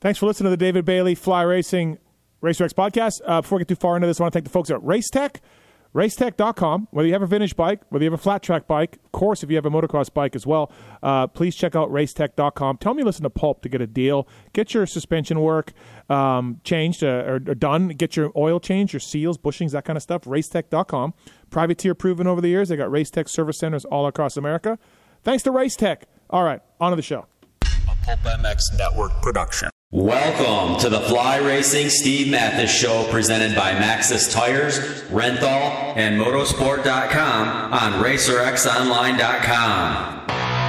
Thanks for listening to the David Bailey Fly Racing RacerX podcast. Before we get too far into this, I want to thank the folks at Racetech. Racetech.com. Whether you have a vintage bike, whether you have a flat track bike, of course, if you have a motocross bike as well, please check out Racetech.com. Tell me you listen to Pulp to get a deal. Get your suspension work changed or done. Get your oil changed, your seals, bushings, that kind of stuff. Racetech.com. Privateer proven over the years. They got Racetech service centers all across America. Thanks to Racetech. All right, on to the show. A Pulp MX Network production. Welcome to the Fly Racing Steve Mathis Show, presented by Maxxis Tires, Renthal, and Motorsport.com on RacerXOnline.com.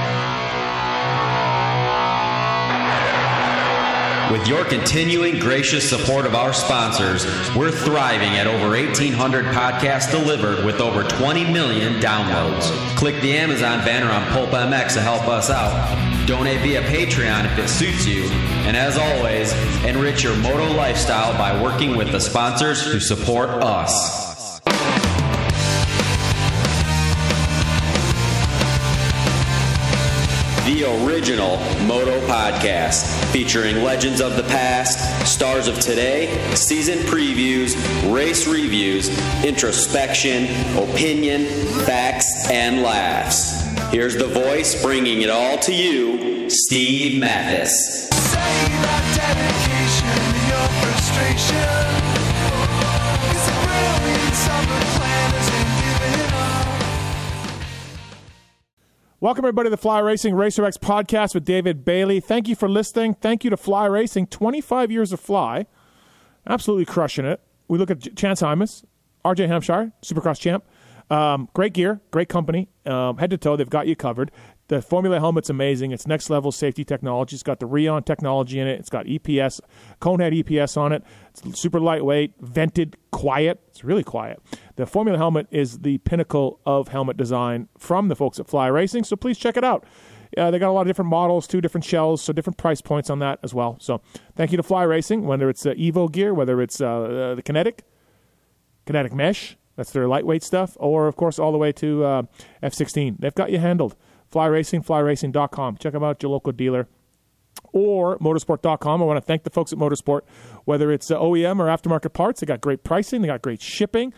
With your continuing gracious support of our sponsors, we're thriving at over 1,800 podcasts delivered with over 20 million downloads. Click the Amazon banner on Pulp MX to help us out. Donate via Patreon if it suits you. And as always, enrich your moto lifestyle by working with the sponsors who support us. The original Moto Podcast, featuring legends of the past, stars of today, season previews, race reviews, introspection, opinion, facts, and laughs. Here's the voice bringing it all to you, Steve Mathis. Say that dedication to your frustration is the brilliance of the plan as we give it up. Welcome, everybody, to the Fly Racing RacerX podcast with David Bailey. Thank you for listening. Thank you to Fly Racing. 25 years of fly. Absolutely crushing it. We look at Chance Hymas, RJ Hampshire, Supercross champ. Great gear, great company. Head to toe, they've got you covered. The Formula helmet's amazing. It's next level safety technology. It's got the Rheon technology in it. It's got EPS, Conehead EPS on it. It's super lightweight, vented, quiet. It's really quiet. The Formula helmet is the pinnacle of helmet design from the folks at Fly Racing, so please check it out. They got a lot of different models, 2 different shells, so different price points on that as well. So thank you to Fly Racing, whether it's Evo gear, whether it's the Kinetic Mesh, that's their lightweight stuff, or, of course, all the way to F16. They've got you handled. Fly Racing, flyracing.com. Check them out at your local dealer. Or motorsport.com. I want to thank the folks at Motorsport, whether it's OEM or aftermarket parts. They got great pricing. They got great shipping.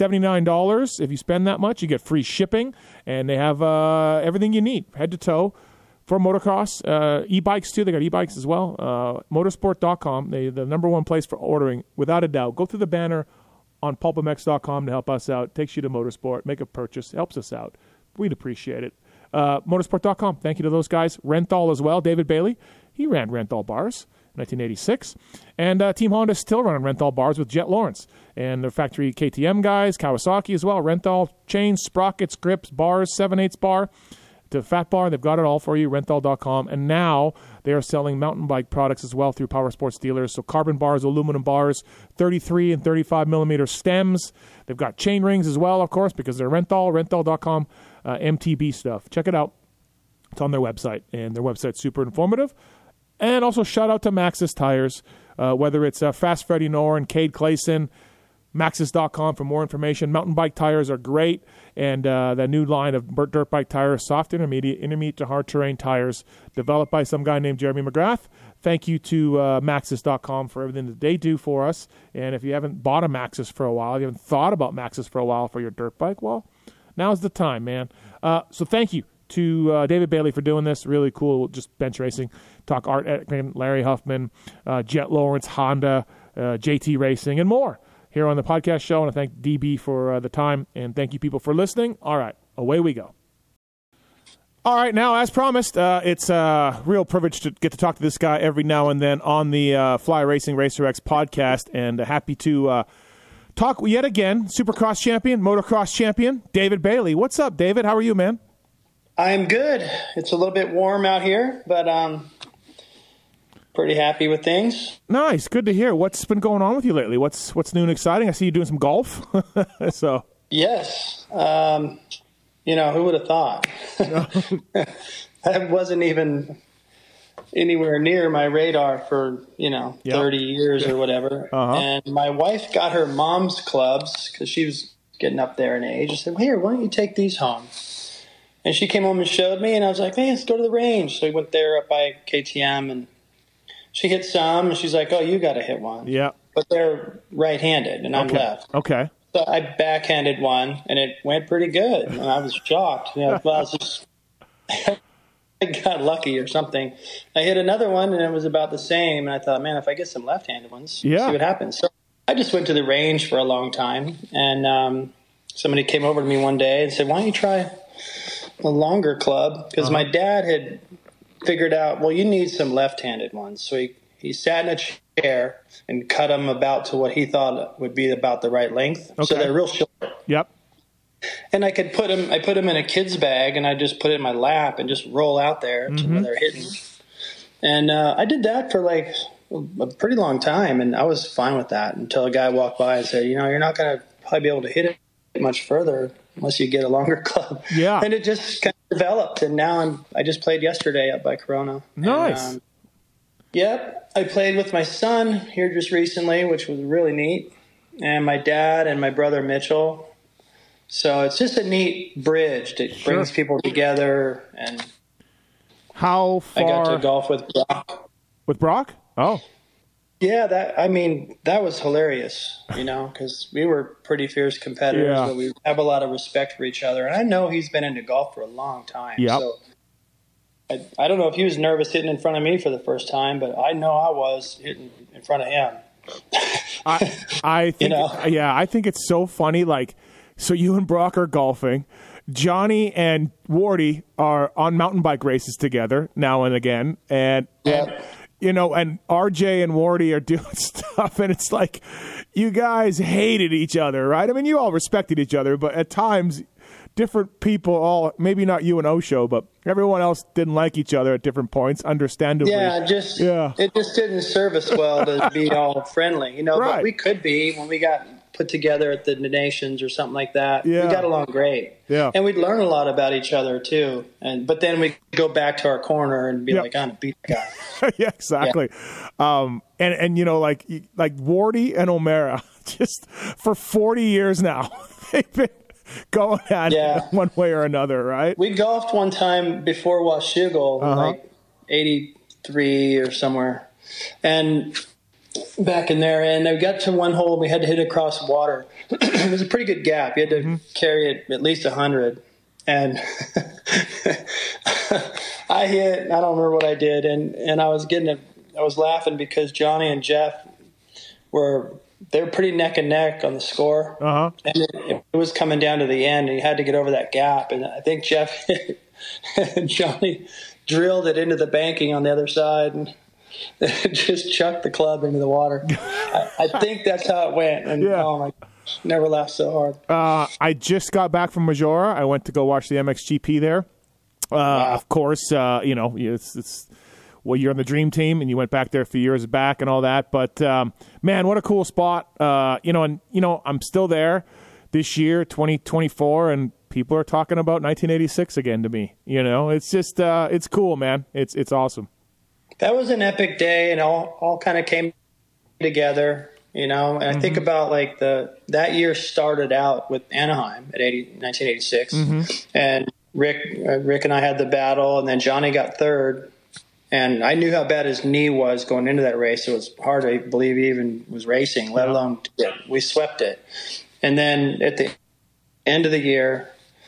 $79. If you spend that much, you get free shipping. And they have everything you need, head to toe, for motocross. E-bikes, too. They got e-bikes as well. Motorsport.com. The number one place for ordering, without a doubt. Go through the banner on pulpmx.com to help us out. Takes you to Motorsport. Make a purchase. Helps us out. We'd appreciate it. Motorsport.com. Thank you to those guys. Renthal as well. David Bailey. He ran Renthal bars in 1986. And Team Honda is still running Renthal bars with Jet Lawrence. And their factory KTM guys, Kawasaki as well. Renthal chains, sprockets, grips, bars, 7/8 bar to fat bar. They've got it all for you. Renthal.com. And now they are selling mountain bike products as well through Power Sports dealers. So carbon bars, aluminum bars, 33 and 35 millimeter stems. They've got chain rings as well, of course, because they're Renthal. Renthal.com. MTB stuff. Check it out. It's on their website, and their website's super informative. And also shout out to Maxxis Tires, whether it's Fast Freddie Knorr and Cade Clayson, Maxxis.com for more information. Mountain bike tires are great, and that new line of dirt bike tires, soft intermediate to hard terrain tires, developed by some guy named Jeremy McGrath. Thank you to Maxxis.com for everything that they do for us. And if you haven't bought a Maxxis for a while, if you haven't thought about Maxxis for a while for your dirt bike, well, now's the time, man. So thank you to David Bailey for doing this. Really cool, just bench racing. Talk Art Etkin, Larry Huffman, Jet Lawrence, Honda, JT Racing, and more here on the podcast show. I want to thank DB for the time, and thank you people for listening. All right, away we go. All right, now, as promised, it's a real privilege to get to talk to this guy every now and then on the Fly Racing RacerX podcast, and happy to talk yet again, Supercross champion, motocross champion, David Bailey. What's up, David? How are you, man? I'm good. It's a little bit warm out here, but pretty happy with things. Nice. Good to hear. What's been going on with you lately? What's new and exciting? I see you doing some golf. So Yes. Who would have thought? That wasn't even anywhere near my radar for, 30 years or whatever. Uh-huh. And my wife got her mom's clubs because she was getting up there in age. I said, well, here, why don't you take these home? And she came home and showed me, and I was like, hey, let's go to the range. So we went there up by KTM, and she hit some, and she's like, "Oh, you got to hit one." Yeah. But they're right-handed, and I'm left. Okay. So I backhanded one, and it went pretty good. And I was shocked. You know, well, I was just I got lucky or something. I hit another one, and it was about the same. And I thought, man, if I get some left-handed ones, see what happens. So I just went to the range for a long time, and somebody came over to me one day and said, "Why don't you try a longer club?" Because my dad had figured out, well, you need some left-handed ones. So he sat in a chair and cut them about to what he thought would be about the right length. Okay. So they're real short. Yep. And I could put them in a kid's bag, and I just put it in my lap and just roll out there to where they're hitting. And I did that for like a pretty long time, and I was fine with that until a guy walked by and said, you're not going to probably be able to hit it much further unless you get a longer club. Yeah. And it just kind of developed, and now I just played yesterday up by Corona. Nice. And, yep. I played with my son here just recently, which was really neat, and my dad and my brother Mitchell. So it's just a neat bridge that brings people together. And how far? I got to golf with Brock. With Brock? Oh. Yeah, that was hilarious, because we were pretty fierce competitors, but we have a lot of respect for each other. And I know he's been into golf for a long time. Yep. So I don't know if he was nervous hitting in front of me for the first time, but I know I was hitting in front of him. I think, I think it's so funny. Like, so you and Brock are golfing. Johnny and Wardy are on mountain bike races together now and again. And RJ and Wardy are doing stuff, and it's like you guys hated each other, right? I mean, you all respected each other, but at times different people, maybe not you and Osho, but everyone else didn't like each other at different points, understandably. It just didn't serve us well to be all friendly, Right. But we could be when we got put together at the Nations or something like that. Yeah. We got along great. Yeah. And we'd learn a lot about each other too. But then we'd go back to our corner and be like, I'm going to beat the guy. Yeah, exactly. Yeah. Like Wardy and O'Mara, just for 40 years now, they've been going at it one way or another, right? We golfed one time before Washougal, like 83 or somewhere. And back in there, and I got to one hole and we had to hit across water. It was a pretty good gap. You had to carry it at least 100. And I hit, I don't remember what I did, and I was laughing because Johnny and Jeff they were pretty neck and neck on the score. And it was coming down to the end, and you had to get over that gap. And I think Jeff and Johnny drilled it into the banking on the other side and just chucked the club into the water. I think that's how it went. And oh my gosh, never laughed so hard. I just got back from Majora. I went to go watch the MXGP there. Wow. Of course, it's you're on the dream team, and you went back there a few years back and all that. But man, what a cool spot! I'm still there this year, 2024, and people are talking about 1986 again to me. It's just it's cool, man. It's awesome. That was an epic day, and all kind of came together, And I think about like that year started out with Anaheim at 1986, and Rick and I had the battle, and then Johnny got third, and I knew how bad his knee was going into that race. It was hard to believe he even was racing, let alone we swept it. And then at the end of the year,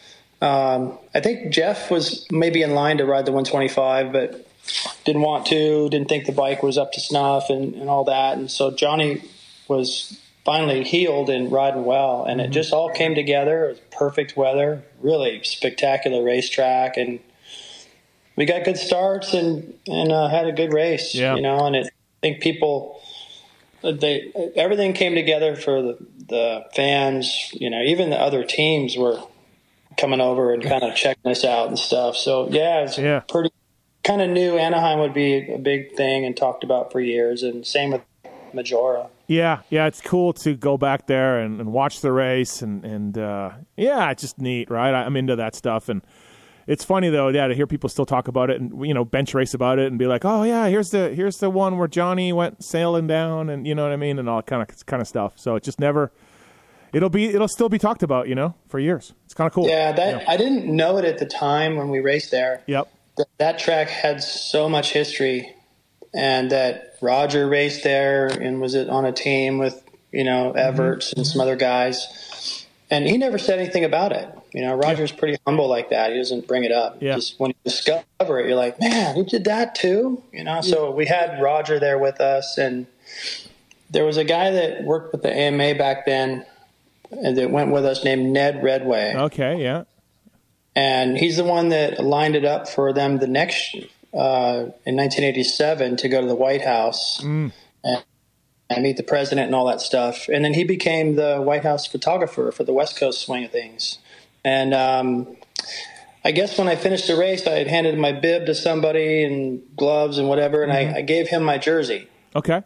I think Jeff was maybe in line to ride the 125, but didn't think the bike was up to snuff and all that. And so Johnny was finally healed and riding well. And it just all came together. It was perfect weather, really spectacular racetrack. And we got good starts and had a good race, And I think people, everything came together for the fans, even the other teams were coming over and kind of checking us out and stuff. So it's pretty kind of knew Anaheim would be a big thing and talked about for years, and same with Majora. Yeah, it's cool to go back there and watch the race, and it's just neat, right? I'm into that stuff, and it's funny though, to hear people still talk about it and bench race about it and be like, oh yeah, here's the one where Johnny went sailing down, and you know what I mean, and all kind of stuff. So it just never. It'll still be talked about, for years. It's kind of cool. Yeah, I didn't know it at the time when we raced there. Yep. That track had so much history and that Roger raced there and was on a team with, Everts and some other guys. And he never said anything about it. Roger's pretty humble like that. He doesn't bring it up. Yeah. Just when you discover it, you're like, man, you did that too? So we had Roger there with us, and there was a guy that worked with the AMA back then and that went with us named Ned Redway. Okay, yeah. And he's the one that lined it up for them the next in 1987 to go to the White House and meet the president and all that stuff. And then he became the White House photographer for the West Coast swing of things. And I guess when I finished the race, I had handed my bib to somebody and gloves and whatever, and I gave him my jersey. Okay.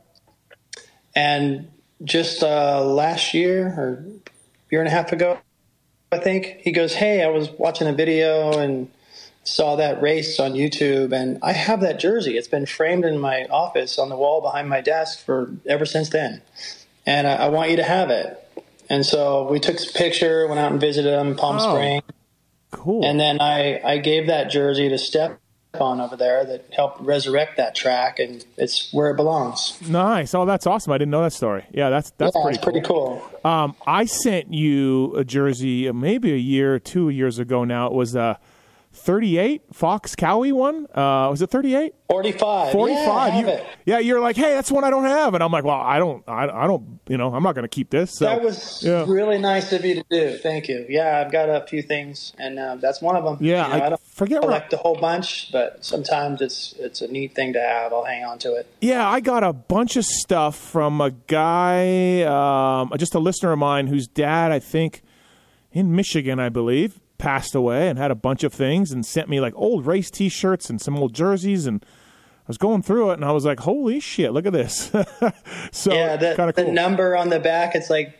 And just last year or year and a half ago, I think, he goes, hey, I was watching a video and saw that race on YouTube, and I have that jersey. It's been framed in my office on the wall behind my desk ever since then. And I want you to have it. And so we took a picture, went out and visited him in Palm Springs. Cool. And then I gave that jersey to Stefan over there that helped resurrect that track, and it's where it belongs. Nice. Oh, that's awesome. I didn't know that story. Yeah, that's pretty cool. I sent you a jersey maybe a year or 2 years ago now. It was a 38 Fox Cowie one. Was it 38? 45. 45. Yeah, you're like, hey, that's one I don't have. And I'm like, well, I don't, I'm not going to keep this. So, that was really nice of you to do. Thank you. Yeah, I've got a few things, and that's one of them. Yeah, I don't collect a whole bunch, but sometimes it's a neat thing to have. I'll hang on to it. Yeah, I got a bunch of stuff from a guy, just a listener of mine whose dad, I think, in Michigan, I believe, passed away and had a bunch of things and sent me like old race T-shirts and some old jerseys, and I was going through it and I was like, holy shit, look at this. So yeah, kind of cool. The number on the back, it's like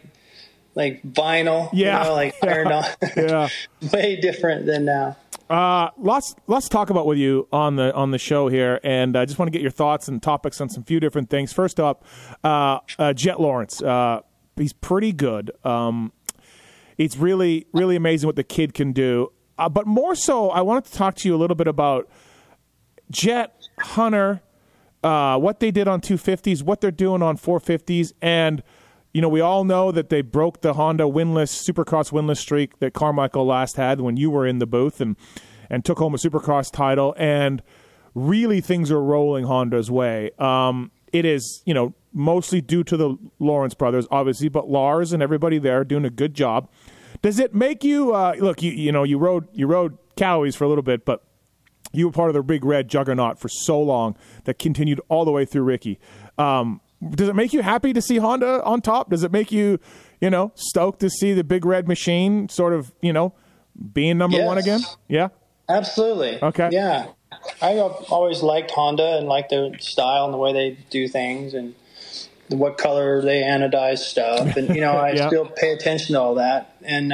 vinyl, like ironed on. Yeah. Way different than now. Lots to talk about with you on the show here, and I just want to get your thoughts and topics on some few different things. First up, Jet Lawrence. He's pretty good. It's really, really amazing what the kid can do. But more so, I wanted to talk to you a little bit about Jet, Hunter, what they did on 250s, what they're doing on 450s, and we all know that they broke the Honda Supercross winless streak that Carmichael last had when you were in the booth and took home a Supercross title, and really things are rolling Honda's way. It is, mostly due to the Lawrence brothers, obviously, but Lars and everybody there are doing a good job. Does it make you look? You rode Cowies for a little bit, but you were part of the Big Red juggernaut for so long that continued all the way through Ricky. Does it make you happy to see Honda on top? Does it make you, stoked to see the Big Red machine sort of, being number one again? Yeah, absolutely. Okay. Yeah, I always liked Honda and liked their style and the way they do things and what color they anodize stuff. And, I still pay attention to all that. And,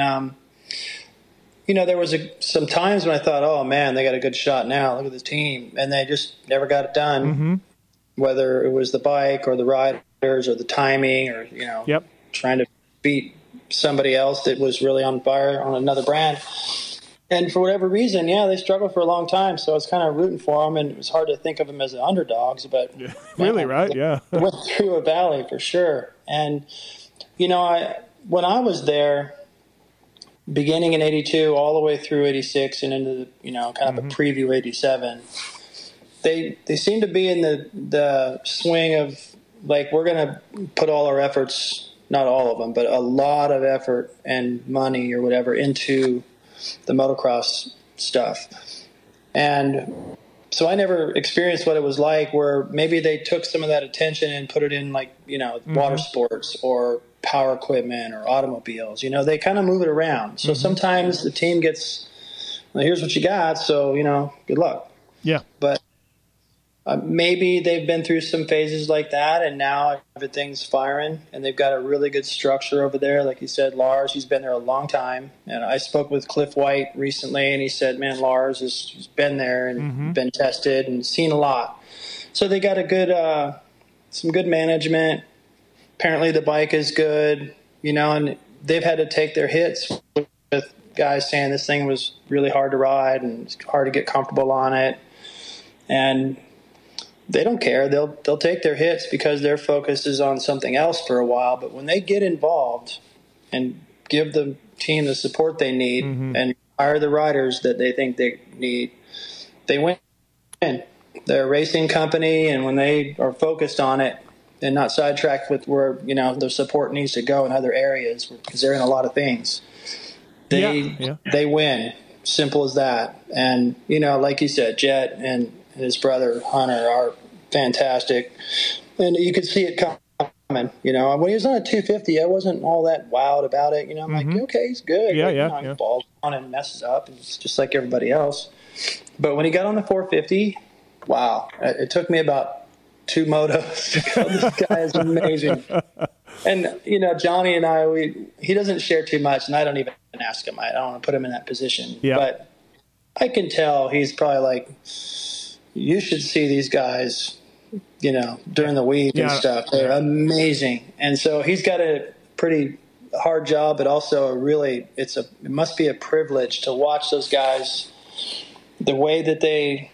there was some times when I thought, oh, man, they got a good shot now. Look at this team. And they just never got it done, whether it was the bike or the riders or the timing or, trying to beat somebody else that was really on fire on another brand. And for whatever reason, they struggled for a long time. So I was kind of rooting for them, and it was hard to think of them as the underdogs. But really, right? Yeah, went through a valley for sure. And when I was there, beginning in '82 all the way through '86 and into the kind of a preview '87, they seemed to be in the swing of like, we're going to put all our efforts, not all of them, but a lot of effort and money or whatever into the motocross stuff. And so I never experienced what it was like where maybe they took some of that attention and put it in water sports or power equipment or automobiles. They kind of move it around. So sometimes the team gets, here's what you got. So, good luck. Yeah. But maybe they've been through some phases like that, and now everything's firing, and they've got a really good structure over there. Like you said, Lars, he's been there a long time. And I spoke with Cliff White recently, and he said, man, Lars has been there and been tested and seen a lot. So they got a good, some good management. Apparently the bike is good, and they've had to take their hits with guys saying this thing was really hard to ride and it's hard to get comfortable on it. And they don't care. They'll take their hits because their focus is on something else for a while. But when they get involved and give the team the support they need and hire the riders that they think they need, they win. They're a racing company, and when they are focused on it and not sidetracked with where their support needs to go in other areas, because they're in a lot of things, they win. Simple as that. And like you said, Jet and his brother Hunter are fantastic, and you could see it coming. When he was on a 250, I wasn't all that wowed about it. I'm like, okay, he's good. He falls on and messes up, and it's just like everybody else. But when he got on the 450, wow! It took me about 2 motos to go, this guy is amazing. And Johnny and I, he doesn't share too much, and I don't even ask him. I don't want to put him in that position. Yeah. But I can tell he's probably like, you should see these guys, during the week and stuff. They're amazing. And so he's got a pretty hard job, but also it must be a privilege to watch those guys, the way that they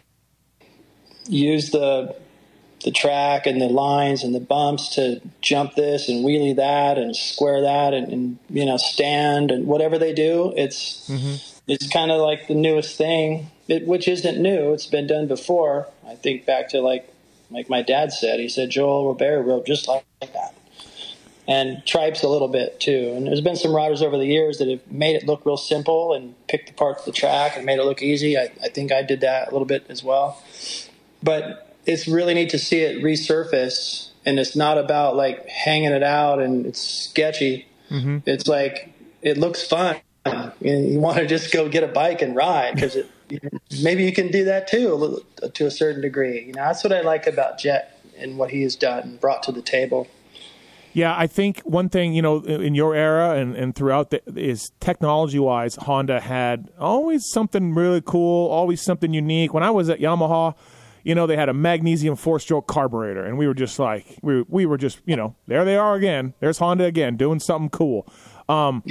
use the track and the lines and the bumps to jump this and wheelie that and square that and stand and whatever they do. It's kind of like the newest thing, which isn't new. It's been done before. I think back to like my dad said. He said Joel Robert rode just like that. And Tripes a little bit too. And there's been some riders over the years that have made it look real simple and picked the parts of the track and made it look easy. I think I did that a little bit as well. But it's really neat to see it resurface, and it's not about like hanging it out and it's sketchy. It's like, it looks fun. You want to just go get a bike and ride, because maybe you can do that too, to a certain degree. That's what I like about Jet and what he has done and brought to the table. Yeah, I think one thing, in your era and throughout is technology-wise, Honda had always something really cool, always something unique. When I was at Yamaha, they had a magnesium 4-stroke carburetor, and we were just like, we were just, there they are again. There's Honda again doing something cool. And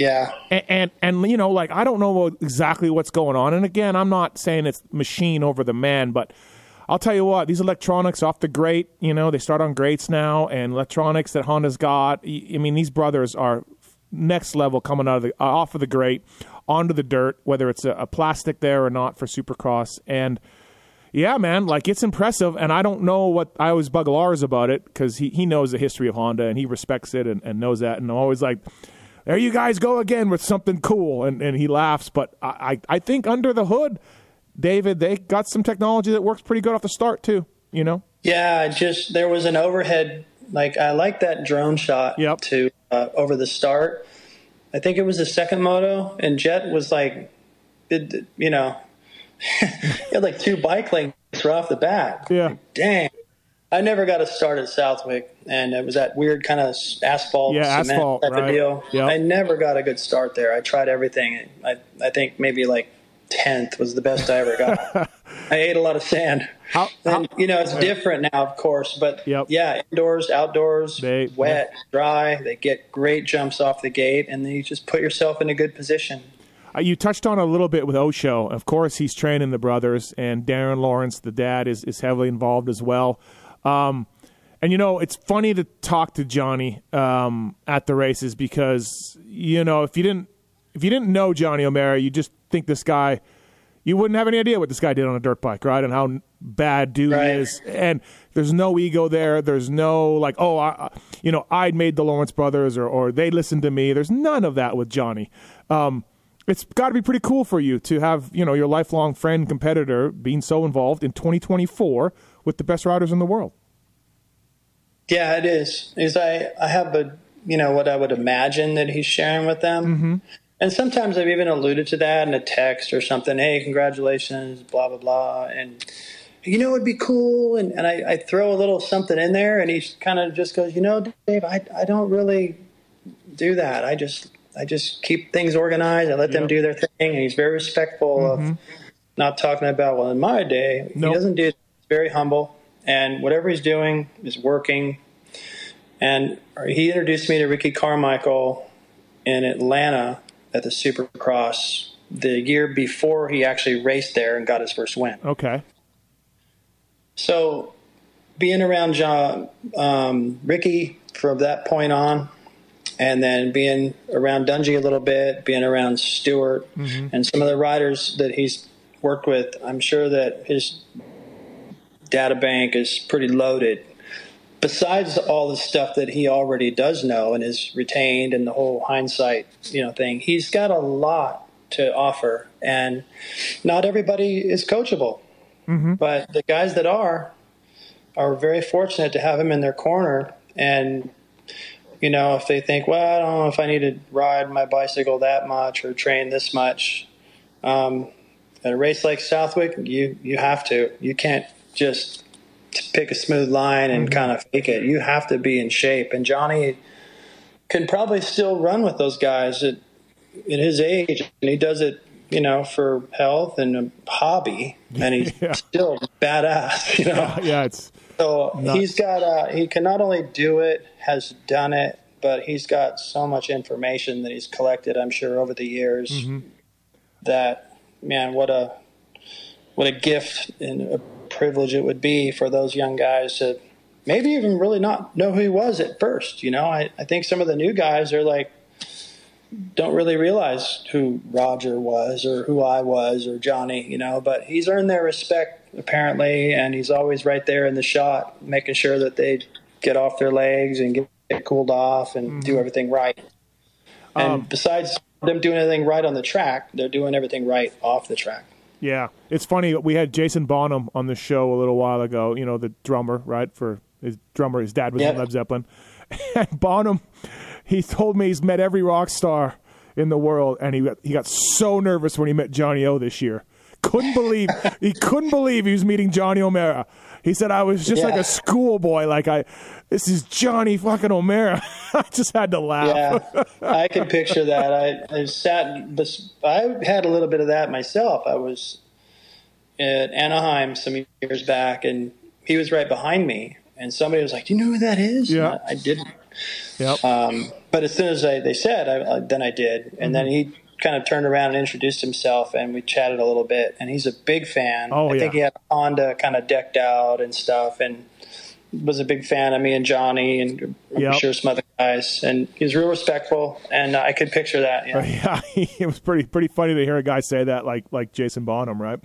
like, I don't know exactly what's going on. And again, I'm not saying it's machine over the man, but I'll tell you what, these electronics off the grate, they start on grates now, and electronics that Honda's got. I mean, these brothers are next level coming off of the grate onto the dirt, whether it's a plastic there or not for Supercross. And yeah, man, like, it's impressive, and I don't know what I always bug Lars about it, because he knows the history of Honda, and he respects it and knows that, and I'm always like, there you guys go again with something cool, and he laughs, but I think under the hood, David, they got some technology that works pretty good off the start too, Yeah, there was an overhead, like, I like that drone shot to over the start. I think it was the second moto, and Jet was like, he had like 2 bike links right off the bat. Yeah. Like, dang. I never got a start at Southwick, and it was that weird kind of asphalt cement type of deal. Yep. I never got a good start there. I tried everything. I think maybe like 10th was the best I ever got. I ate a lot of sand. It's different now, of course, but indoors, outdoors, wet, dry. They get great jumps off the gate, and then you just put yourself in a good position. You touched on a little bit with Osho. Of course, he's training the brothers, and Darren Lawrence, the dad, is heavily involved as well. And it's funny to talk to Johnny at the races, because if you didn't know Johnny O'Mara, you just think this guy, you wouldn't have any idea what this guy did on a dirt bike, right? And how bad dude he is. And there's no ego there. There's no like, I'd made the Lawrence brothers or they listened to me. There's none of that with Johnny. It's got to be pretty cool for you to have, your lifelong friend, competitor being so involved in 2024 with the best riders in the world. Yeah, it is. I have what I would imagine that he's sharing with them. And sometimes I've even alluded to that in a text or something. Hey, congratulations, blah, blah, blah. And, it would be cool. And I throw a little something in there, and he kind of just goes, Dave, I don't really do that. I just keep things organized. I let them do their thing. And he's very respectful of not talking about, well, in my day, he doesn't do it. He's very humble, and whatever he's doing is working. And he introduced me to Ricky Carmichael in Atlanta at the Supercross the year before he actually raced there and got his first win. Okay. So being around Ricky from that point on, and then being around Dungey a little bit, being around Stewart and some of the riders that he's worked with, I'm sure that his data bank is pretty loaded. Besides all the stuff that he already does know and is retained and the whole hindsight, thing, he's got a lot to offer. And not everybody is coachable. But the guys that are very fortunate to have him in their corner. And, if they think, well, I don't know if I need to ride my bicycle that much or train this much, at a race like Southwick, you have to. You can't just pick a smooth line and kind of fake it. You have to be in shape. And Johnny can probably still run with those guys at his age, and he does it, for health and a hobby, and he's still badass, He's got he can not only do it, has done it, but he's got so much information that he's collected, I'm sure, over the years that, man, what a gift and a privilege it would be for those young guys to maybe even really not know who he was at first. I think some of the new guys are like, don't really realize who Roger was or who I was or Johnny, but he's earned their respect apparently, and he's always right there in the shot, making sure that they get off their legs and get cooled off and do everything right. And besides them doing everything right on the track, they're doing everything right off the track. Yeah. It's funny, we had Jason Bonham on the show a little while ago, the drummer, right? His dad was in Led Zeppelin. And Bonham, he told me he's met every rock star in the world, and he got so nervous when he met Johnny O this year. He couldn't believe he was meeting Johnny O'Mara. He said, I was just like a schoolboy, this is Johnny fucking O'Mara. I just had to laugh. Yeah, I can picture that. I had a little bit of that myself. I was at Anaheim some years back, and he was right behind me, and somebody was like, do you know who that is? Yeah. I didn't. Yep. But as soon as they said, then I did. And then he kind of turned around and introduced himself, and we chatted a little bit. And he's a big fan. I think he had a Honda kind of decked out and stuff, and was a big fan of me and Johnny, and I'm sure some other guys. And he was real respectful, and I could picture that. Yeah, it was pretty funny to hear a guy say that, like Jason Bonham, right?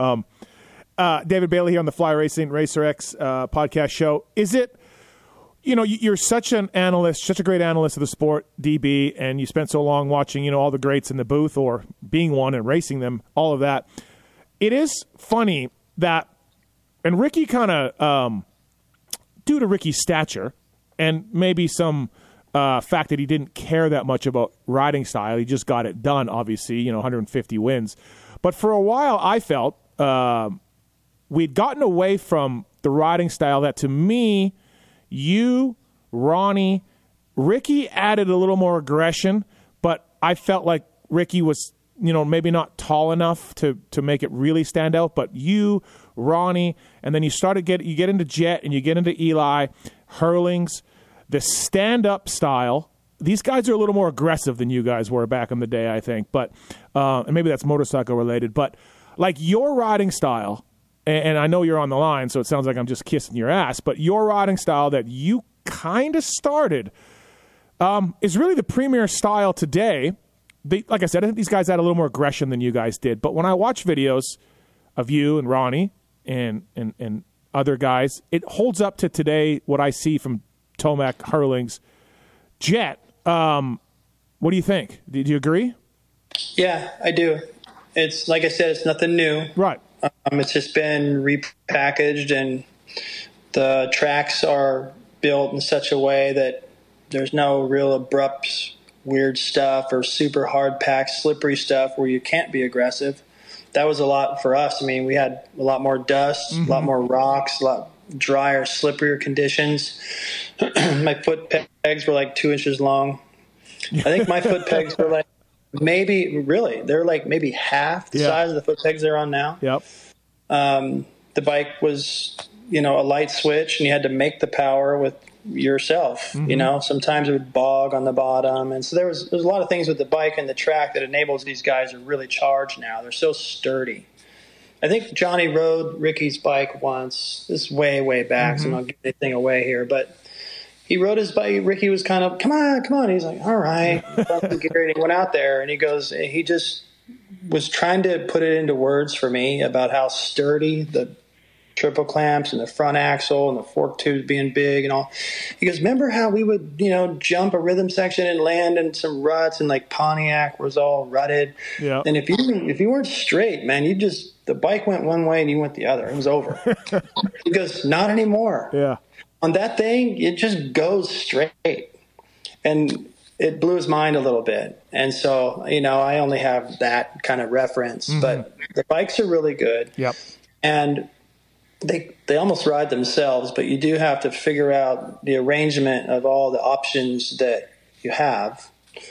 David Bailey here on the Fly Racing Racer X podcast show. Is it? You're such an analyst, such a great analyst of the sport, DB, and you spent so long watching, all the greats in the booth or being one and racing them, all of that. It is funny that, and Ricky kind of, due to Ricky's stature and maybe some fact that he didn't care that much about riding style, he just got it done, obviously, 150 wins. But for a while, I felt we'd gotten away from the riding style that, to me, you, Ronnie, Ricky added a little more aggression, but I felt like Ricky was, maybe not tall enough to make it really stand out. But you, Ronnie, and then you get into Jet and you get into Eli, Hurlings, the stand-up style. These guys are a little more aggressive than you guys were back in the day, I think. But and maybe that's motorcycle related. But like your riding style. And I know you're on the line, so it sounds like I'm just kissing your ass, but your riding style that you kind of started is really the premier style today. Like I said, I think these guys had a little more aggression than you guys did. But when I watch videos of you and Ronnie and other guys, it holds up to today what I see from Tomac, Hurlings, Jet. What do you think? Do you agree? Yeah, I do. It's like I said, it's nothing new. Right. It's just been repackaged, and the tracks are built in such a way that there's no real abrupt, weird stuff or super hard packed, slippery stuff where you can't be aggressive. That was a lot for us. I mean, we had a lot more dust, a lot more rocks, a lot drier, slipperier conditions. My foot pegs were like 2 inches long. I think my foot pegs were like, they're like maybe half the size of the foot pegs they're on now. Yep. The bike was, a light switch, and you had to make the power with yourself. Sometimes it would bog on the bottom. And so there's a lot of things with the bike and the track that enables these guys to really charge now. They're so sturdy. I think Johnny rode Ricky's bike once. This is way, way back, so I'm not giving anything away here. But he rode his bike. Ricky was kind of, come on. He's like, all right. Gary, he went out there, and he just was trying to put it into words for me about how sturdy the triple clamps and the front axle and the fork tubes being big and all. He goes, remember how we would, jump a rhythm section and land in some ruts, and like Pontiac was all rutted. Yeah. And if you weren't straight, man, the bike went one way and you went the other. It was over. He goes, not anymore. Yeah. On that thing, it just goes straight. And it blew his mind a little bit. And so, I only have that kind of reference, but the bikes are really good. Yep. And they almost ride themselves, but you do have to figure out the arrangement of all the options that you have.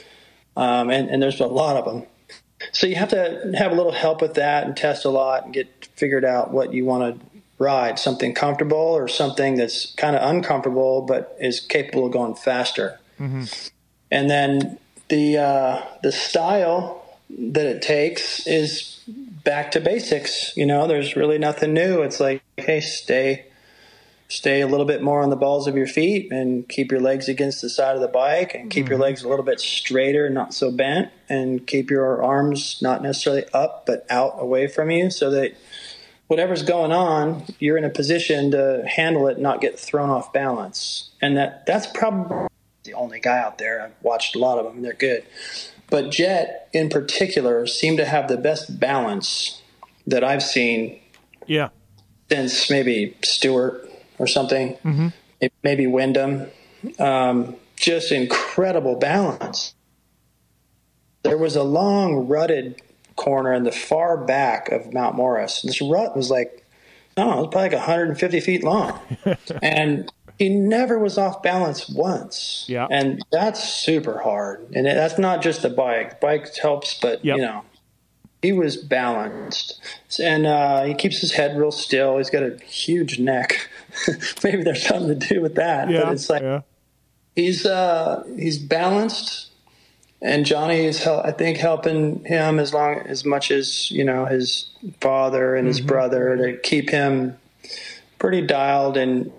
And there's a lot of them. So you have to have a little help with that and test a lot and get figured out what you want to ride, something comfortable or something that's kind of uncomfortable but is capable of going faster. Mm-hmm. And then the style that it takes is back to basics. There's really nothing new. It's like, hey, stay a little bit more on the balls of your feet and keep your legs against the side of the bike and keep your legs a little bit straighter, not so bent, and keep your arms not necessarily up but out away from you so that whatever's going on, you're in a position to handle it and not get thrown off balance. And that's probably the only guy out there. I've watched a lot of them, and they're good. But Jet, in particular, seemed to have the best balance that I've seen since maybe Stewart or something, maybe Wyndham. Just incredible balance. There was a long rutted corner in the far back of Mount Morris. This rut was it was probably like 150 feet long. And he never was off balance once. Yeah. And that's super hard. And that's not just the bike. The bike helps, but, he was balanced. And he keeps his head real still. He's got a huge neck. Maybe there's something to do with that. Yeah. But it's like he's balanced. And Johnny is, I think, helping him as much as, his father and his brother to keep him pretty dialed and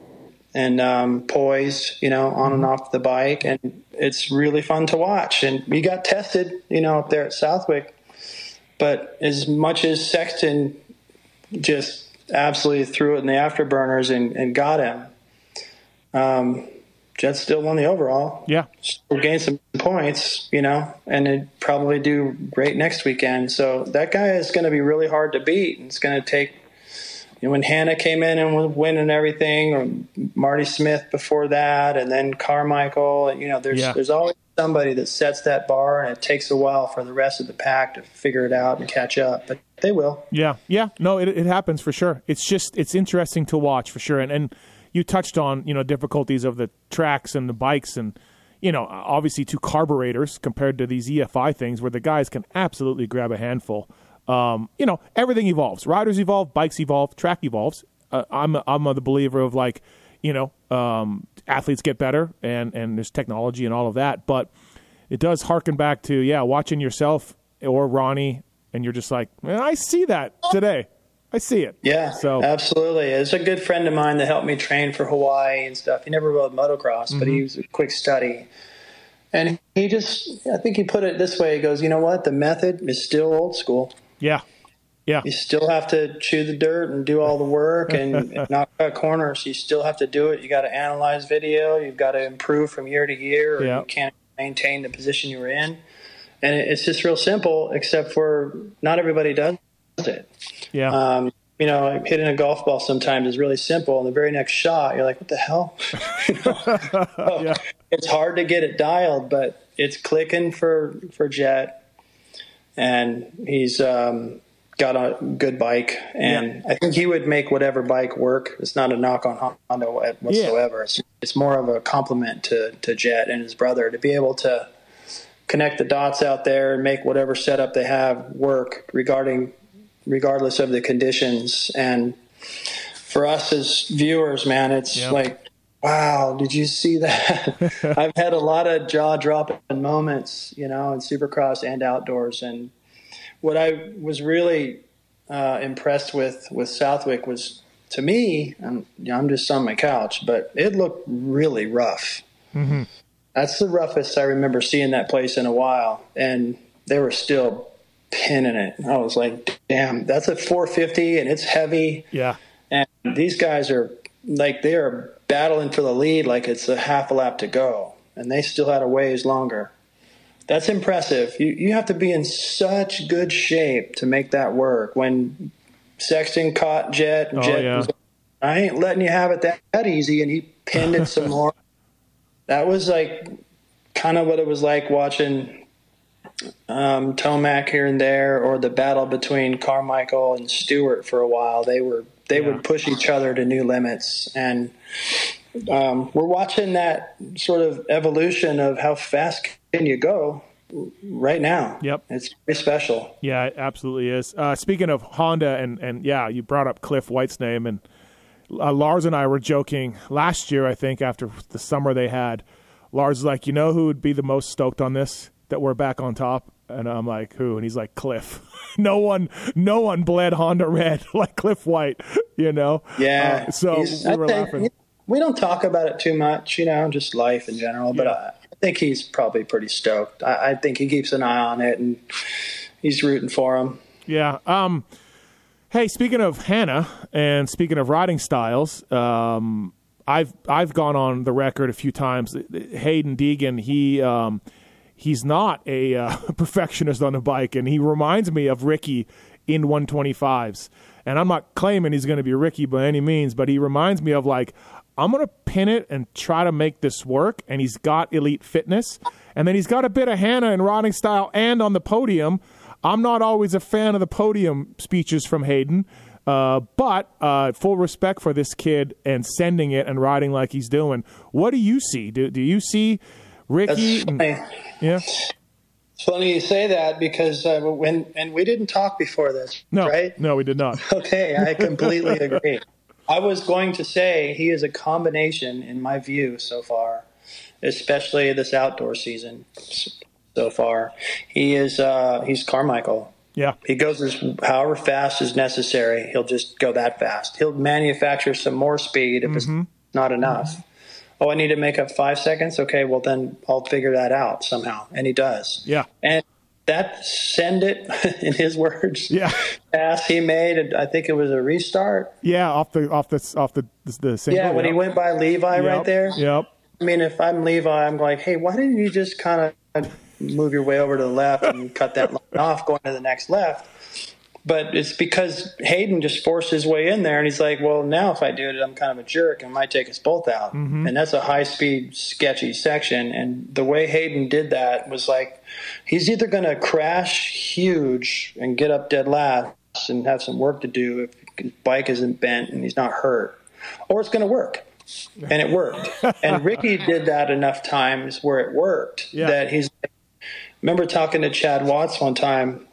poised, on and off the bike. And it's really fun to watch. And we got tested, up there at Southwick. But as much as Sexton just absolutely threw it in the afterburners and got him, Jets still won the overall. Yeah. Still gained some points, and it'd probably do great next weekend. So that guy is going to be really hard to beat. And it's going to take, when Hannah came in and was winning everything, or Marty Smith before that, and then Carmichael, there's always somebody that sets that bar, and it takes a while for the rest of the pack to figure it out and catch up, but they will. Yeah. No, it happens for sure. It's interesting to watch for sure. And you touched on, difficulties of the tracks and the bikes and, obviously two carburetors compared to these EFI things where the guys can absolutely grab a handful. Everything evolves. Riders evolve, bikes evolve, track evolves. I'm a believer of athletes get better and there's technology and all of that. But it does harken back to, watching yourself or Ronnie and you're just like, man, I see that today. I see it. Yeah, so absolutely. It's a good friend of mine that helped me train for Hawaii and stuff. He never rode motocross, but he was a quick study. And I think he put it this way. He goes, you know what? The method is still old school. Yeah. You still have to chew the dirt and do all the work and not cut corners. You still have to do it. You got to analyze video. You've got to improve from year to year, or you can't maintain the position you were in. And it's just real simple, except for not everybody does it. Yeah. Hitting a golf ball sometimes is really simple. And the very next shot, you're like, what the hell? It's hard to get it dialed, but it's clicking for Jet. And he's got a good bike. And I think he would make whatever bike work. It's not a knock on Honda whatsoever. Yeah. It's more of a compliment to Jet and his brother to be able to connect the dots out there and make whatever setup they have work regardless of the conditions. And for us as viewers, man, it's like, wow, did you see that? I've had a lot of jaw-dropping moments, in Supercross and outdoors. And what I was really impressed with Southwick was, to me, I'm just on my couch, but it looked really rough. Mm-hmm. That's the roughest I remember seeing that place in a while, and they were still pinning it. I was like, damn, that's a 450 and it's heavy. Yeah. And these guys are like, they are battling for the lead like it's a half a lap to go, and they still had a ways longer. That's impressive. You have to be in such good shape to make that work. When Sexton caught Jet, and Jet was, I ain't letting you have it that easy, and he pinned it some more. That was like kind of what it was like watching Tomac here and there, or the battle between Carmichael and Stewart for a while. They would push each other to new limits, and we're watching that sort of evolution of how fast can you go right now. Yep. It's very special. Yeah, it absolutely is. Speaking of Honda, and yeah, you brought up Cliff White's name, and Lars and I were joking last year, I think, after the summer they had. Lars was like, you know who would be the most stoked on this, that we're back on top? And I'm like, who? And he's like, Cliff. No one bled Honda red like Cliff White, you know? Yeah. So we were laughing. We don't talk about it too much, you know, just life in general, but I think he's probably pretty stoked. I think he keeps an eye on it, and he's rooting for him. Yeah. Hey, speaking of Hannah and speaking of riding styles, I've gone on the record a few times. Hayden Deegan, he's not a perfectionist on the bike, and he reminds me of Ricky in 125s. And I'm not claiming he's going to be Ricky by any means, but he reminds me of, like, I'm going to pin it and try to make this work, and he's got elite fitness. And then he's got a bit of Hannah in riding style and on the podium. I'm not always a fan of the podium speeches from Hayden, but full respect for this kid and sending it and riding like he's doing. What do you see? Do you see Ricky? That's funny. Yeah. It's funny you say that, because and we didn't talk before this, right? No, we did not. Okay, I completely agree. I was going to say he is a combination, in my view, so far, especially this outdoor season so far. He's Carmichael. Yeah. He goes however fast is necessary. He'll just go that fast. He'll manufacture some more speed if it's not enough. Oh, I need to make up 5 seconds? Okay, well, then I'll figure that out somehow. And he does. Yeah. And that send it, in his words, pass he made, and I think it was a restart. Yeah, off the single. Yeah, when he went by Levi right there. Yep. I mean, if I'm Levi, I'm like, hey, why didn't you just kind of move your way over to the left and cut that line off going to the next left? But it's because Hayden just forced his way in there, and he's like, well, now if I do it, I'm kind of a jerk and might take us both out. Mm-hmm. And that's a high-speed, sketchy section. And the way Hayden did that was like, he's either going to crash huge and get up dead last and have some work to do if his bike isn't bent and he's not hurt, or it's going to work. And it worked. And Ricky did that enough times where it worked that he's – I remember talking to Chad Watts one time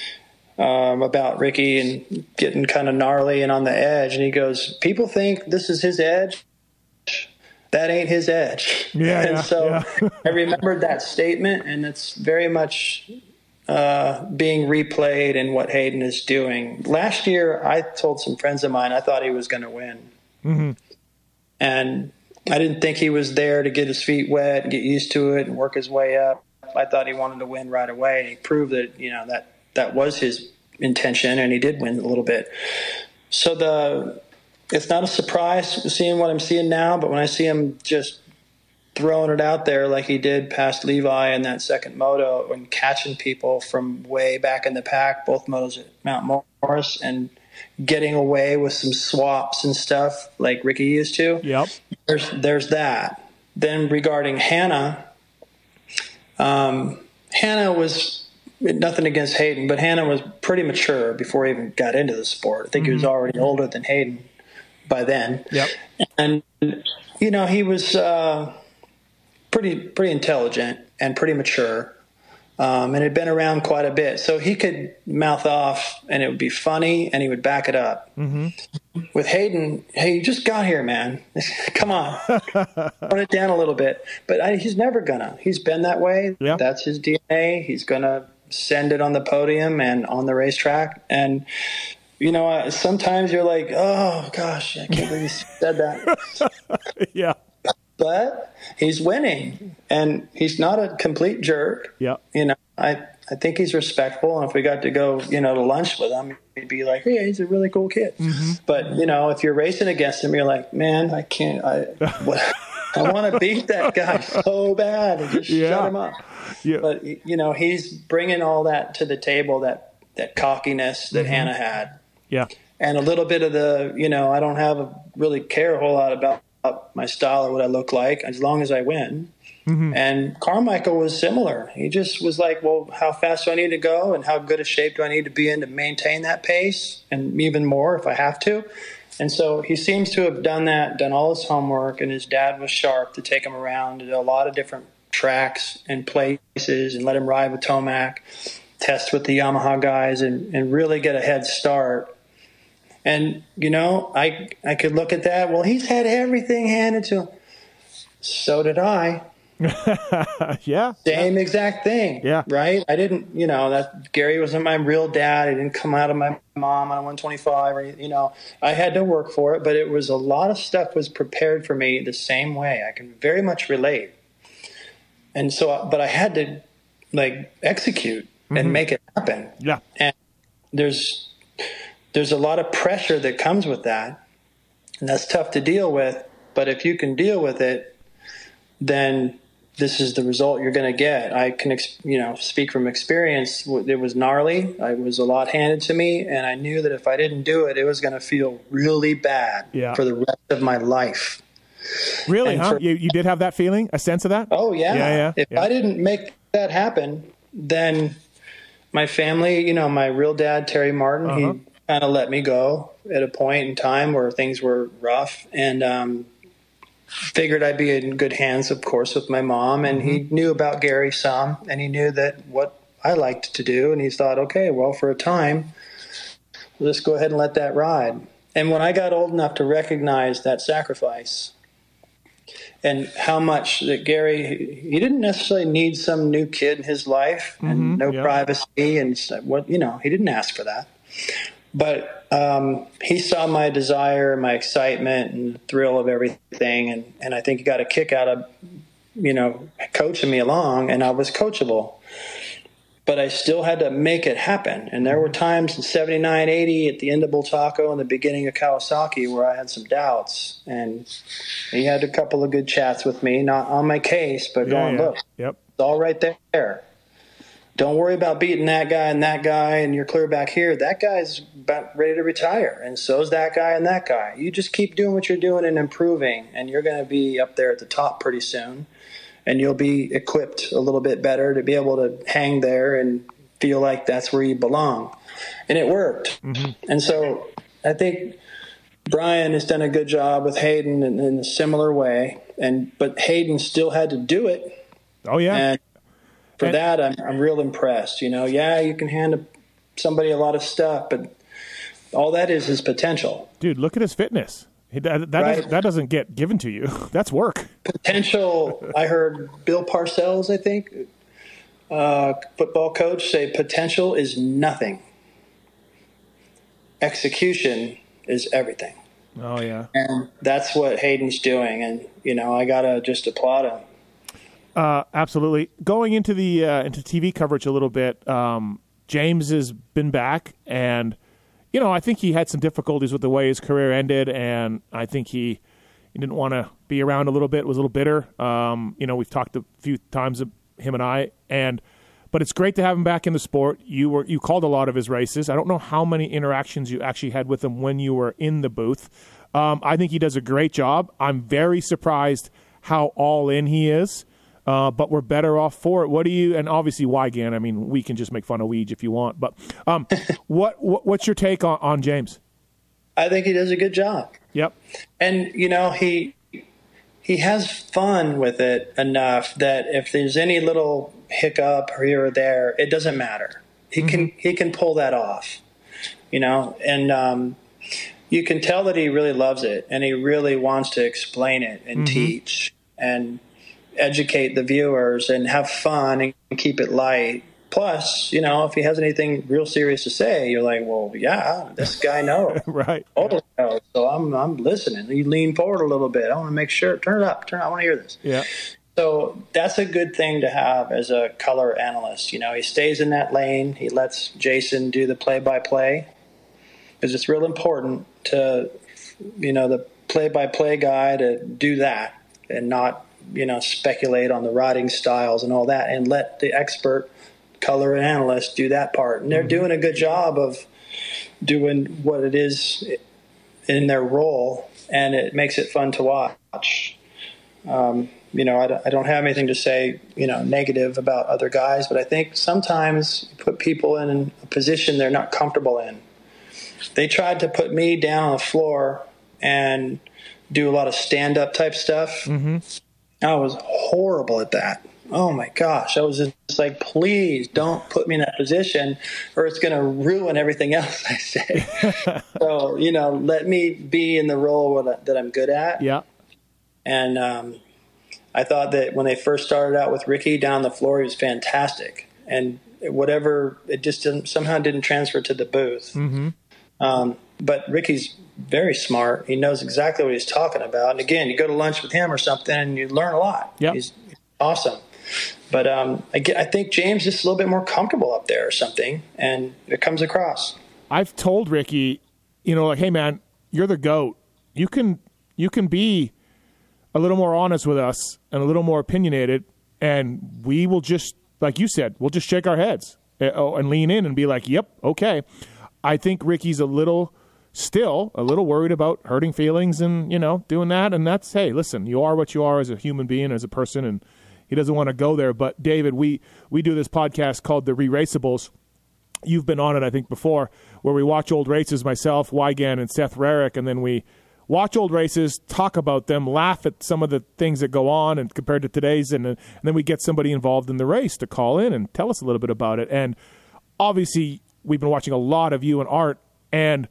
about Ricky and getting kind of gnarly and on the edge. And he goes, people think this is his edge. That ain't his edge. I remembered that statement, and it's very much being replayed in what Hayden is doing. Last year, I told some friends of mine I thought he was going to win. Mm-hmm. And I didn't think he was there to get his feet wet and get used to it and work his way up. I thought he wanted to win right away, and he proved that, you know, that was his intention, and he did win a little bit. So it's not a surprise seeing what I'm seeing now, but when I see him just throwing it out there like he did past Levi in that second moto and catching people from way back in the pack, both motos at Mount Morris, and getting away with some swaps and stuff like Ricky used to. Yep. There's that. Then regarding Hannah, Hannah was nothing against Hayden, but Hannah was pretty mature before he even got into the sport. I think he was already older than Hayden by then. Yep. And, you know, he was pretty intelligent and pretty mature, and had been around quite a bit. So he could mouth off, and it would be funny, and he would back it up. Mm-hmm. With Hayden, hey, you just got here, man. Come on. Tone it down a little bit. But he's never gonna. He's been that way. Yeah. That's his DNA. He's going to send it on the podium and on the racetrack. And sometimes you're like, oh gosh, I can't believe you said that. Yeah. But he's winning, and he's not a complete jerk. Yeah. I think he's respectful, and if we got to go, to lunch with him, he'd be like, "Yeah, he's a really cool kid." Mm-hmm. But if you're racing against him, you're like, "Man, I can't. I want to beat that guy so bad and just shut him up." Yeah. But he's bringing all that to the table, that cockiness that Hannah had. Yeah. And a little bit of the, I don't really care a whole lot about my style or what I look like, as long as I win. Mm-hmm. And Carmichael was similar. He just was like, well, how fast do I need to go, and how good a shape do I need to be in to maintain that pace, and even more if I have to. And so he seems to have done that, done all his homework, and his dad was sharp to take him around to a lot of different tracks and places and let him ride with Tomac, test with the Yamaha guys, and really get a head start. And, I could look at that. Well, he's had everything handed to him. So did I. Yeah. Same exact thing. Yeah. Right? I didn't, that Gary wasn't my real dad. He didn't come out of my mom on a 125 or, I had to work for it, but it was a lot of stuff was prepared for me the same way. I can very much relate. And so, but I had to execute and make it happen. Yeah. And there's a lot of pressure that comes with that, and that's tough to deal with. But if you can deal with it, then this is the result you're going to get. I can, speak from experience. It was gnarly. It was a lot handed to me, and I knew that if I didn't do it, it was going to feel really bad for the rest of my life. Really, huh? You did have that feeling, a sense of that? Oh, yeah. Yeah. If I didn't make that happen, then my family, my real dad, Terry Martin, he kind of let me go at a point in time where things were rough, and figured I'd be in good hands, of course, with my mom. And he knew about Gary some, and he knew that what I liked to do. And he thought, okay, well, for a time, let's go ahead and let that ride. And when I got old enough to recognize that sacrifice and how much that Gary, he didn't necessarily need some new kid in his life and no privacy and what, he didn't ask for that. But he saw my desire, my excitement, and the thrill of everything, and I think he got a kick out of, coaching me along, and I was coachable. But I still had to make it happen. And there were times in 79, 80, at the end of Bultaco and the beginning of Kawasaki, where I had some doubts. And he had a couple of good chats with me, not on my case, but going, look, it's all right there. Don't worry about beating that guy, and you're clear back here. That guy's about ready to retire, and so's that guy and that guy. You just keep doing what you're doing and improving, and you're going to be up there at the top pretty soon, and you'll be equipped a little bit better to be able to hang there and feel like that's where you belong. And it worked. Mm-hmm. And so I think Brian has done a good job with Hayden in a similar way, but Hayden still had to do it. Oh, yeah. And for that, I'm real impressed. You can hand somebody a lot of stuff, but all that is potential. Dude, look at his fitness. That doesn't get given to you. That's work. Potential. I heard Bill Parcells, I think, football coach, say potential is nothing. Execution is everything. Oh, yeah. And that's what Hayden's doing. And, I got to just applaud him. Absolutely. Going into the into TV coverage a little bit, James has been back, and I think he had some difficulties with the way his career ended, and I think he didn't want to be around a little bit. Was a little bitter. We've talked a few times, him and I, but it's great to have him back in the sport. You called a lot of his races. I don't know how many interactions you actually had with him when you were in the booth. I think he does a great job. I'm very surprised how all in he is. But we're better off for it. And obviously Weigandt, I mean, we can just make fun of Weege if you want, but what's your take on James? I think he does a good job. Yep. And, he has fun with it enough that if there's any little hiccup here or there, it doesn't matter. He can pull that off, and you can tell that he really loves it and he really wants to explain it and teach and educate the viewers and have fun and keep it light. Plus, if he has anything real serious to say, you're like, well, yeah, this guy knows. Right. Totally knows. So I'm listening. You lean forward a little bit. I want to make sure. Turn it up. I want to hear this. Yeah. So that's a good thing to have as a color analyst. He stays in that lane. He lets Jason do the play-by-play because it's real important to, the play-by-play guy to do that and not, speculate on the riding styles and all that, and let the expert color analyst do that part. And they're doing a good job of doing what it is in their role, and it makes it fun to watch. I don't have anything to say, negative about other guys, but I think sometimes you put people in a position they're not comfortable in. They tried to put me down on the floor and do a lot of stand-up type stuff. Mm-hmm. I was horrible at that. Oh my gosh. I was just like, please don't put me in that position or it's going to ruin everything else I say. So, let me be in the role that I'm good at. Yeah. And I thought that when they first started out with Ricky down the floor, he was fantastic. And it just somehow didn't transfer to the booth. Mm-hmm. But Ricky's very smart. He knows exactly what he's talking about. And again, you go to lunch with him or something and you learn a lot. Yep. He's awesome. But I think James is a little bit more comfortable up there or something, and it comes across. I've told Ricky, hey man, you're the GOAT. You can be a little more honest with us and a little more opinionated, and we will just, like you said, we'll just shake our heads and lean in and be like, yep, okay. I think Ricky's still a little worried about hurting feelings and, doing that. And that's, hey, listen, you are what you are as a human being, as a person, and he doesn't want to go there. But David, we do this podcast called The Re-Raceables. You've been on it, I think, before, where we watch old races, myself, Weigandt, and Seth Rarick, and then we watch old races, talk about them, laugh at some of the things that go on and compared to today's, and then we get somebody involved in the race to call in and tell us a little bit about it. And obviously, we've been watching a lot of you and Art, and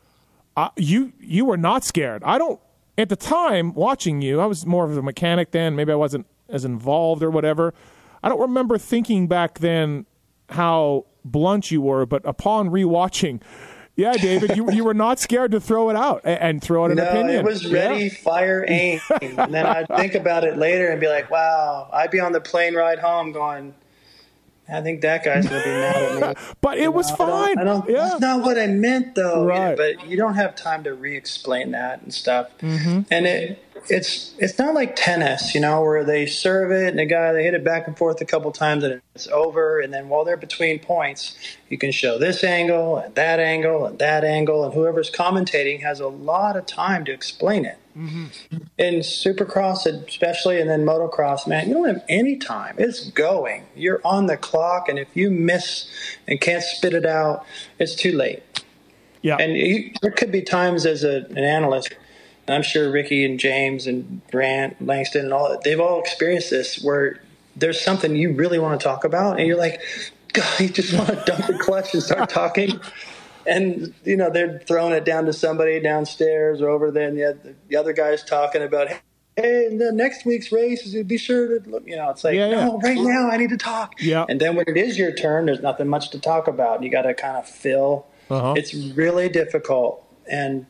you were not scared. At the time, watching you, I was more of a mechanic then. Maybe I wasn't as involved or whatever. I don't remember thinking back then how blunt you were, but upon rewatching, yeah, David, you were not scared to throw it out and throw out an opinion. No, it was ready, fire, aim. And then I'd think about it later and be like, wow, I'd be on the plane ride home going, I think that guy's going to be mad at me. But it was fine. That's not what I meant, though. Right. But you don't have time to re-explain that and stuff. Mm-hmm. And it's not like tennis, where they serve it and they hit it back and forth a couple times and it's over. And then while they're between points, you can show this angle and that angle and that angle. And whoever's commentating has a lot of time to explain it. Mm-hmm. In Supercross especially, and then motocross, man, you don't have any time. It's going. You're on the clock, and if you miss and can't spit it out, it's too late. Yeah. And there could be times as an analyst, I'm sure Ricky and James and Grant, Langston, and all, they've all experienced this, where there's something you really want to talk about, and you're like, God, you just want to dump the clutch and start talking. And, they're throwing it down to somebody downstairs or over there, and the other guy's talking about, hey, in the next week's race, be sure to look. It's like, no, right now I need to talk. Yeah. And then when it is your turn, there's nothing much to talk about. You got to kind of fill. Uh-huh. It's really difficult. And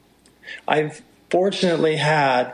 I've fortunately had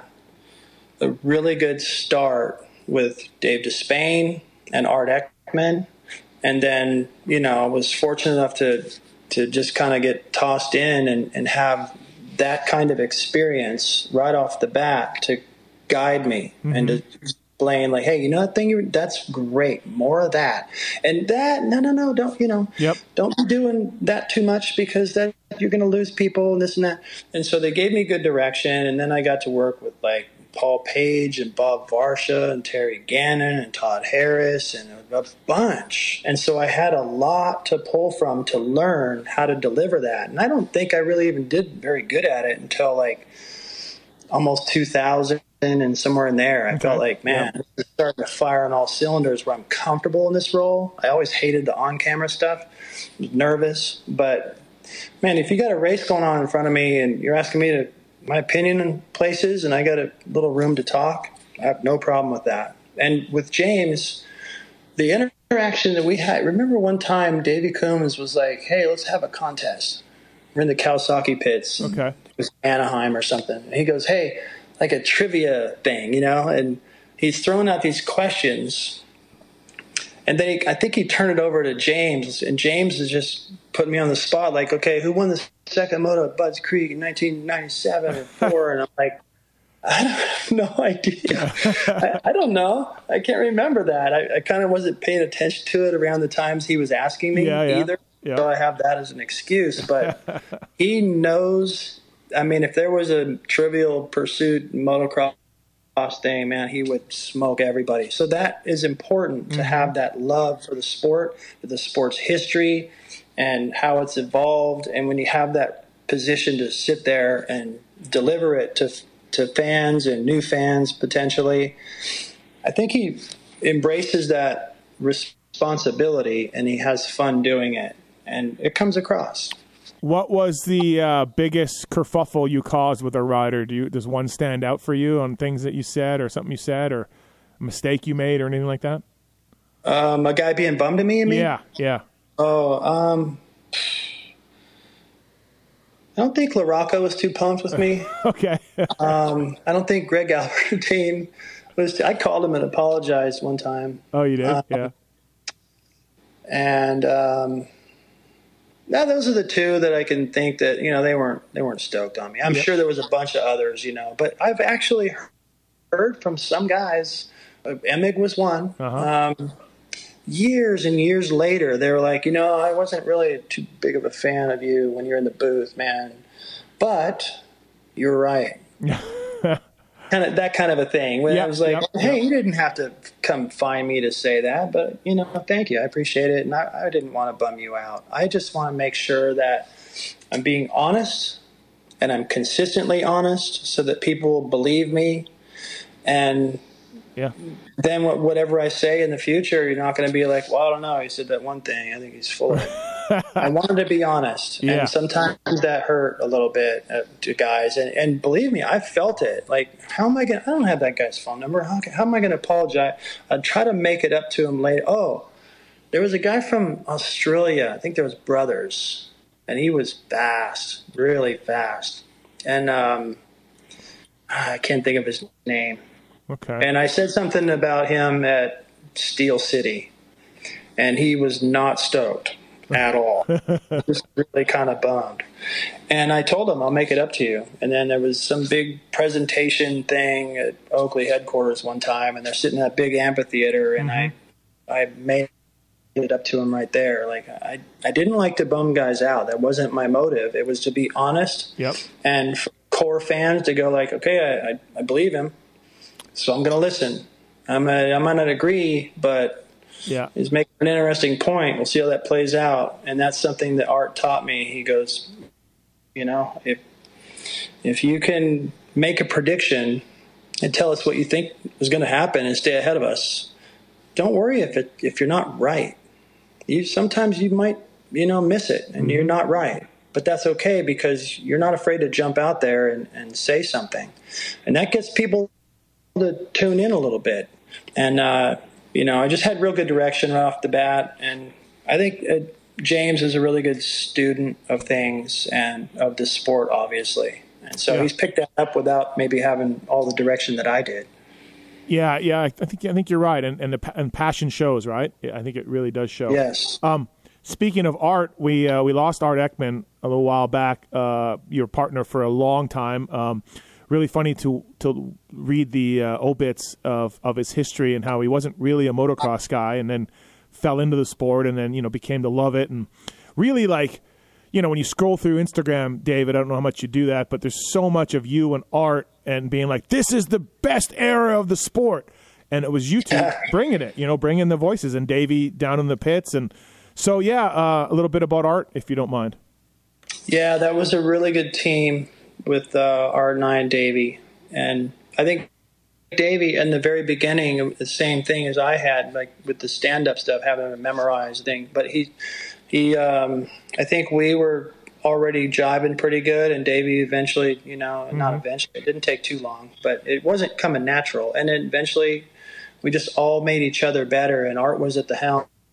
a really good start with Dave Despain and Art Ekman. And then, I was fortunate enough to just kind of get tossed in and have that kind of experience right off the bat to guide me and to explain, like, hey, that thing, that's great, more of that. And that, no, don't, don't be doing that too much, because that you're going to lose people and this and that. And so they gave me good direction, and then I got to work with, like, Paul Page and Bob Varsha and Terry Gannon and Todd Harris and a bunch. And so I had a lot to pull from to learn how to deliver that. And I don't think I really even did very good at it until like almost 2000 and somewhere in there. I felt like, man, this is starting to fire on all cylinders where I'm comfortable in this role. I always hated the on-camera stuff. I was nervous. But, man, if you got a race going on in front of me and you're asking me my opinion in places, and I got a little room to talk, I have no problem with that. And with James, the interaction that we had. Remember one time Davey Coombs was like, "Hey, let's have a contest. We're in the Kawasaki pits. Okay. It was Anaheim or something." And he goes, "Hey, like a trivia thing, you know?" And he's throwing out these questions. And then I think he turned it over to James, and James is just putting me on the spot, like, "Okay, who won the second moto at Budds Creek in 1997 or 4?" And I'm like, "I have no idea. I don't know. I can't remember that. I kind of wasn't paying attention to it around the times he was asking me either. Yeah. So I have that as an excuse. But he knows. I mean, if there was a Trivial Pursuit motocross thing, man, he would smoke everybody. So that is important to have that love for the sport, for the sport's history, and how it's evolved. And when you have that position to sit there and deliver it to fans and new fans potentially, I think he embraces that responsibility and he has fun doing it, and it comes across. What was the biggest kerfuffle you caused with a rider? Does one stand out for you on things that you said or something you said or a mistake you made or anything like that? A guy being bummed at me, you mean? Yeah. Oh, I don't think LaRocco was too pumped with me. Okay. I don't think Greg Albertine was. I called him and apologized one time. Oh, you did? Yeah. And yeah, those are the two that I can think that, you know, they weren't stoked on me. I'm sure there was a bunch of others, you know, but I've actually heard from some guys. Emig was one. Years and years later, they were like, you know, I wasn't really too big of a fan of you when you're in the booth, man, but you're right. That kind of a thing. When I was like, hey, you didn't have to come find me to say that, but, you know, thank you. I appreciate it. And I didn't want to bum you out. I just want to make sure that I'm being honest and I'm consistently honest so that people believe me. And then whatever I say in the future, you're not going to be like, well, I don't know. He said that one thing. I think he's full of it. I wanted to be honest. Yeah. And sometimes that hurt a little bit to guys. And believe me, I felt it. Like, how am I going to – I don't have that guy's phone number. How am I going to apologize? I'd try to make it up to him later. Oh, there was a guy from Australia. I think there was brothers. And he was fast, really fast. And I can't think of his name. Okay. And I said something about him at Steel City, and he was not stoked at all. Just really kind of bummed. And I told him, I'll make it up to you. And then there was some big presentation thing at Oakley headquarters one time, and they're sitting in that big amphitheater, and I made it up to him right there. Like, I didn't like to bum guys out. That wasn't my motive. It was to be honest. Yep. And for core fans to go like, okay, I believe him. So I'm going to listen. I might not agree, but he's making an interesting point. We'll see how that plays out. And that's something that Art taught me. He goes, you know, if you can make a prediction and tell us what you think is going to happen and stay ahead of us, don't worry if you're not right. Sometimes you might, you know, miss it and you're not right. But that's okay because you're not afraid to jump out there and say something. And that gets people to tune in a little bit. And you know, I just had real good direction right off the bat, and I think James is a really good student of things and of the sport, obviously, and so he's picked that up without maybe having all the direction that I did. Yeah, I think you're right, and passion shows, right? I think it really does show. Yes. Speaking of Art, we lost Art Ekman a little while back. Your partner for a long time. Really funny to read the obits of his history and how he wasn't really a motocross guy and then fell into the sport and then, you know, became to love it. And really, like, you know, when you scroll through Instagram, David, I don't know how much you do that, but there's so much of you and Art and being like, this is the best era of the sport. And it was you two bringing it, you know, bringing the voices and Davey down in the pits. And so, a little bit about Art, if you don't mind. Yeah, that was a really good team with R9 and Davey. And I think Davey in the very beginning, the same thing as I had, like with the stand-up stuff, having to memorize thing. But he I think we were already jiving pretty good, and Davey eventually, you know, not eventually, it didn't take too long, but it wasn't coming natural. And then eventually we just all made each other better, and Art was at the helm,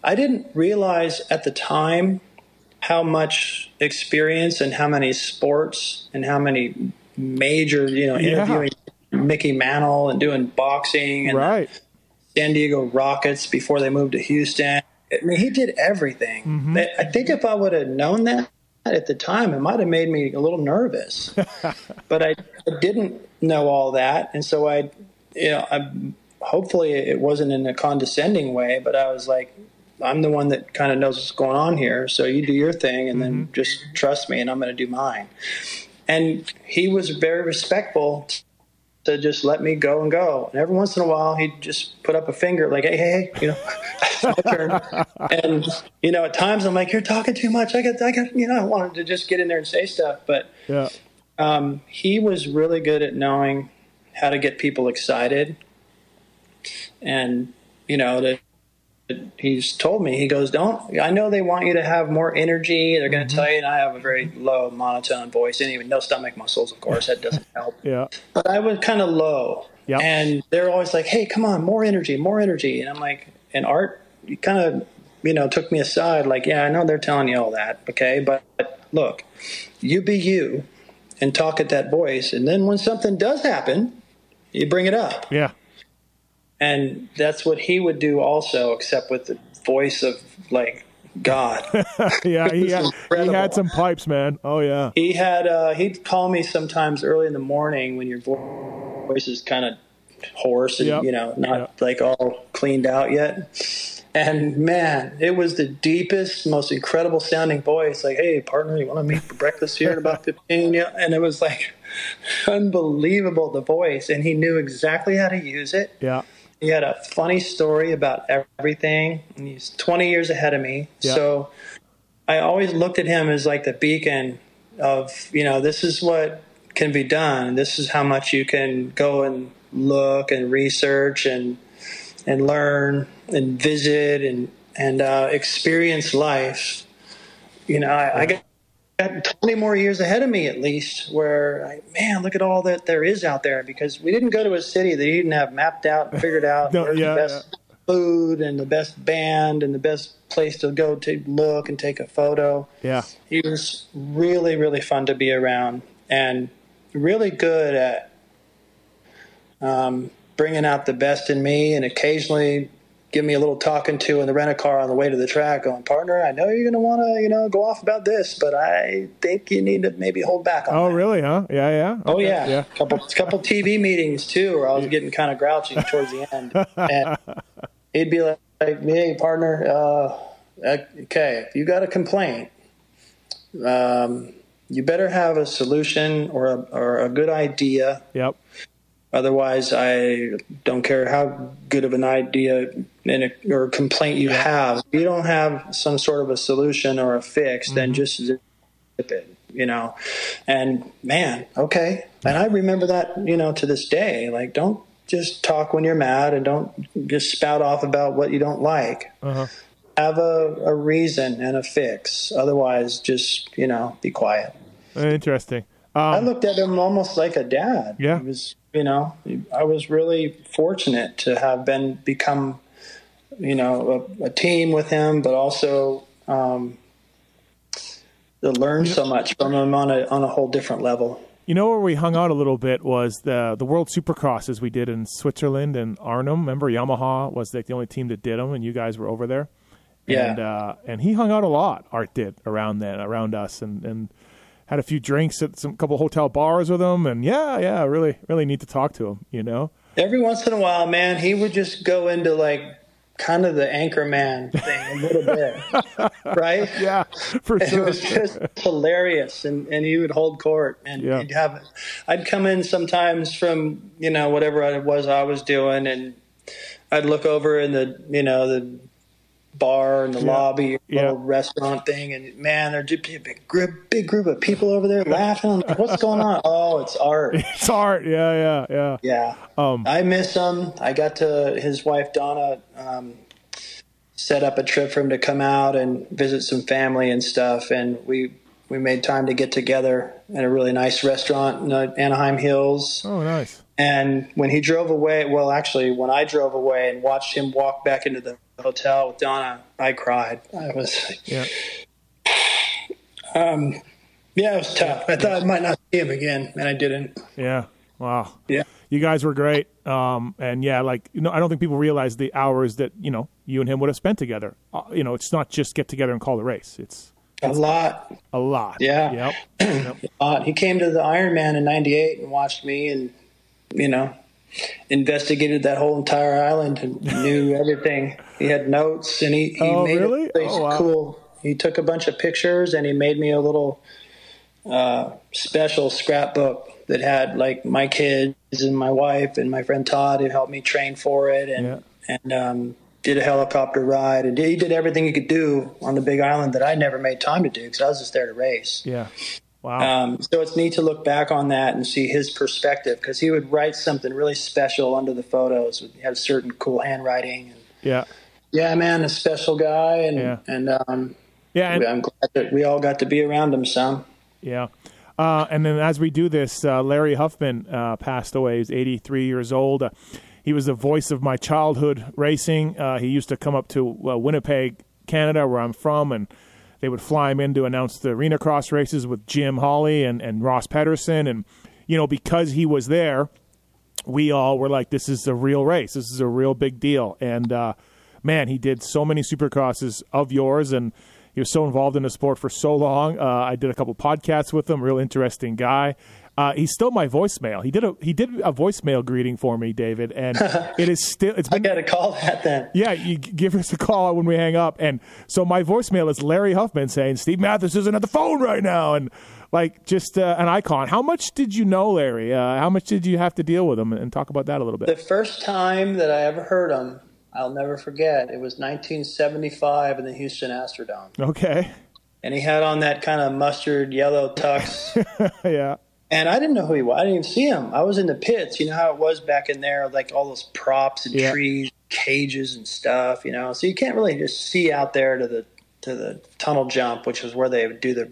I didn't realize at the time how much experience and how many sports and how many major, interviewing Mickey Mantle and doing boxing and right. San Diego Rockets before they moved to Houston. I mean, he did everything. Mm-hmm. I think if I would have known that at the time, it might have made me a little nervous. But I didn't know all that, and so I hopefully it wasn't in a condescending way, but I was like, I'm the one that kind of knows what's going on here, so you do your thing, and then just trust me, and I'm going to do mine. And he was very respectful to just let me go and go. And every once in a while, he'd just put up a finger like, hey, it's my turn. And, at times I'm like, you're talking too much. I wanted to just get in there and say stuff. But he was really good at knowing how to get people excited. And, he's told me, he goes, I know they want you to have more energy. They're going to tell you, and I have a very low monotone voice, and even no stomach muscles, of course, that doesn't help. Yeah. But I was kind of low. Yep. And they're always like, hey, come on, more energy. And I'm like, and Art kind of, took me aside, like, yeah, I know they're telling you all that. Okay. But look, you be you and talk at that voice. And then when something does happen, you bring it up. Yeah. And that's what he would do also, except with the voice of, like, God. Yeah, he had some pipes, man. Oh, yeah. He'd call me sometimes early in the morning when your voice is kind of hoarse and, not like all cleaned out yet. And, man, it was the deepest, most incredible sounding voice. Like, hey, partner, you want to meet for breakfast here in about 15? Yeah. And it was, like, unbelievable, the voice. And he knew exactly how to use it. Yeah. He had a funny story about everything, and he's 20 years ahead of me. Yeah. So I always looked at him as like the beacon of, this is what can be done. This is how much you can go and look and research and learn and visit and experience life. I got 20 more years ahead of me at least, where, look at all that there is out there, because we didn't go to a city that he didn't have mapped out and figured out the best food and the best band and the best place to go to look and take a photo. Yeah. He was really, really fun to be around and really good at bringing out the best in me, and occasionally give me a little talking to in the rent-a-car on the way to the track, going, partner, I know you're going to want to, go off about this, but I think you need to maybe hold back on that. Oh, really, huh? Yeah, yeah. Okay. Oh, yeah. Couple TV meetings, too, where I was getting kind of grouchy towards the end. And he'd be like, hey, partner, okay, if you got a complaint, you better have a solution or a good idea. Yep. Otherwise, I don't care how good of an idea or complaint you have. If you don't have some sort of a solution or a fix, then just zip it, And, man, okay. And I remember that, to this day. Like, don't just talk when you're mad, and don't just spout off about what you don't like. Uh-huh. Have a reason and a fix. Otherwise, just, be quiet. Interesting. I looked at him almost like a dad. Yeah. He was, I was really fortunate to have become, a team with him, but also to learn so much from him on a whole different level. Where we hung out a little bit was the World Supercrosses we did in Switzerland and Arnhem. Remember, Yamaha was like the only team that did them, and you guys were over there. Yeah. And he hung out a lot. Art did around us, and had a few drinks at couple hotel bars with him, and really, really neat to talk to him. Every once in a while, man, he would just go into like kind of the anchor man thing a little bit, right? Yeah, for sure. It was just hilarious, and he would hold court, and I'd come in sometimes from whatever it was I was doing, and I'd look over in the bar in the lobby, little restaurant thing, and man, there'd just be a big group of people over there laughing. I'm like, what's going on? Oh, it's Art. It's Art. Yeah. I miss him. I got to his wife Donna set up a trip for him to come out and visit some family and stuff, and we made time to get together at a really nice restaurant in Anaheim Hills. Oh, nice. And when he drove away, well, actually, when I drove away and watched him walk back into the hotel with Donna, I cried. I was Yeah. Yeah, it was tough. I thought I might not see him again, and I didn't. Yeah. Wow. Yeah. You guys were great. And yeah, like, I don't think people realize the hours that, you and him would have spent together. It's not just get together and call the race. It's a lot. A lot. Yeah. Yep. A lot. He came to the Ironman in '98 and watched me and, investigated that whole entire island and knew everything. He had notes and he made really? it really cool. He took a bunch of pictures and he made me a little special scrapbook that had like my kids and my wife and my friend Todd who helped me train for it and did a helicopter ride, and he did everything he could do on the Big Island that I never made time to do because I was just there to race. Yeah. Wow. So it's neat to look back on that and see his perspective, because he would write something really special under the photos. He had certain cool handwriting. And, yeah, man, a special guy, and I'm glad that we all got to be around him some. Yeah. And then as we do this, Larry Huffman passed away. He was 83 years old. He was the voice of my childhood racing. He used to come up to Winnipeg, Canada, where I'm from, and they would fly him in to announce the Arena Cross races with Jim Hawley and Ross Pedersen. And, because he was there, we all were like, this is a real race. This is a real big deal. And, man, he did so many Supercrosses of yours, and he was so involved in the sport for so long. I did a couple podcasts with him. Real interesting guy. He's still my voicemail. He did a voicemail greeting for me, David, and it is still. I got to call that then. Yeah, you give us a call when we hang up, and so my voicemail is Larry Huffman saying Steve Matthes isn't at the phone right now, and like just an icon. How much did you know Larry? How much did you have to deal with him? And talk about that a little bit. The first time that I ever heard him, I'll never forget. It was 1975 in the Houston Astrodome. Okay. And he had on that kind of mustard yellow tux. Yeah. And I didn't know who he was. I didn't even see him. I was in the pits. You know how it was back in there, like all those props and trees, cages and stuff, So you can't really just see out there to the tunnel jump, which was where they would do the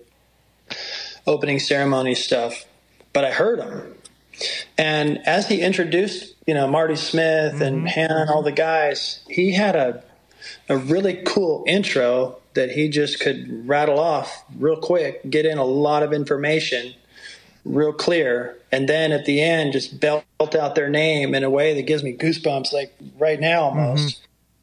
opening ceremony stuff. But I heard him. And as he introduced, Marty Smith and Hannah and all the guys, he had a really cool intro that he just could rattle off real quick, get in a lot of information real clear, and then at the end just belt out their name in a way that gives me goosebumps, like right now almost.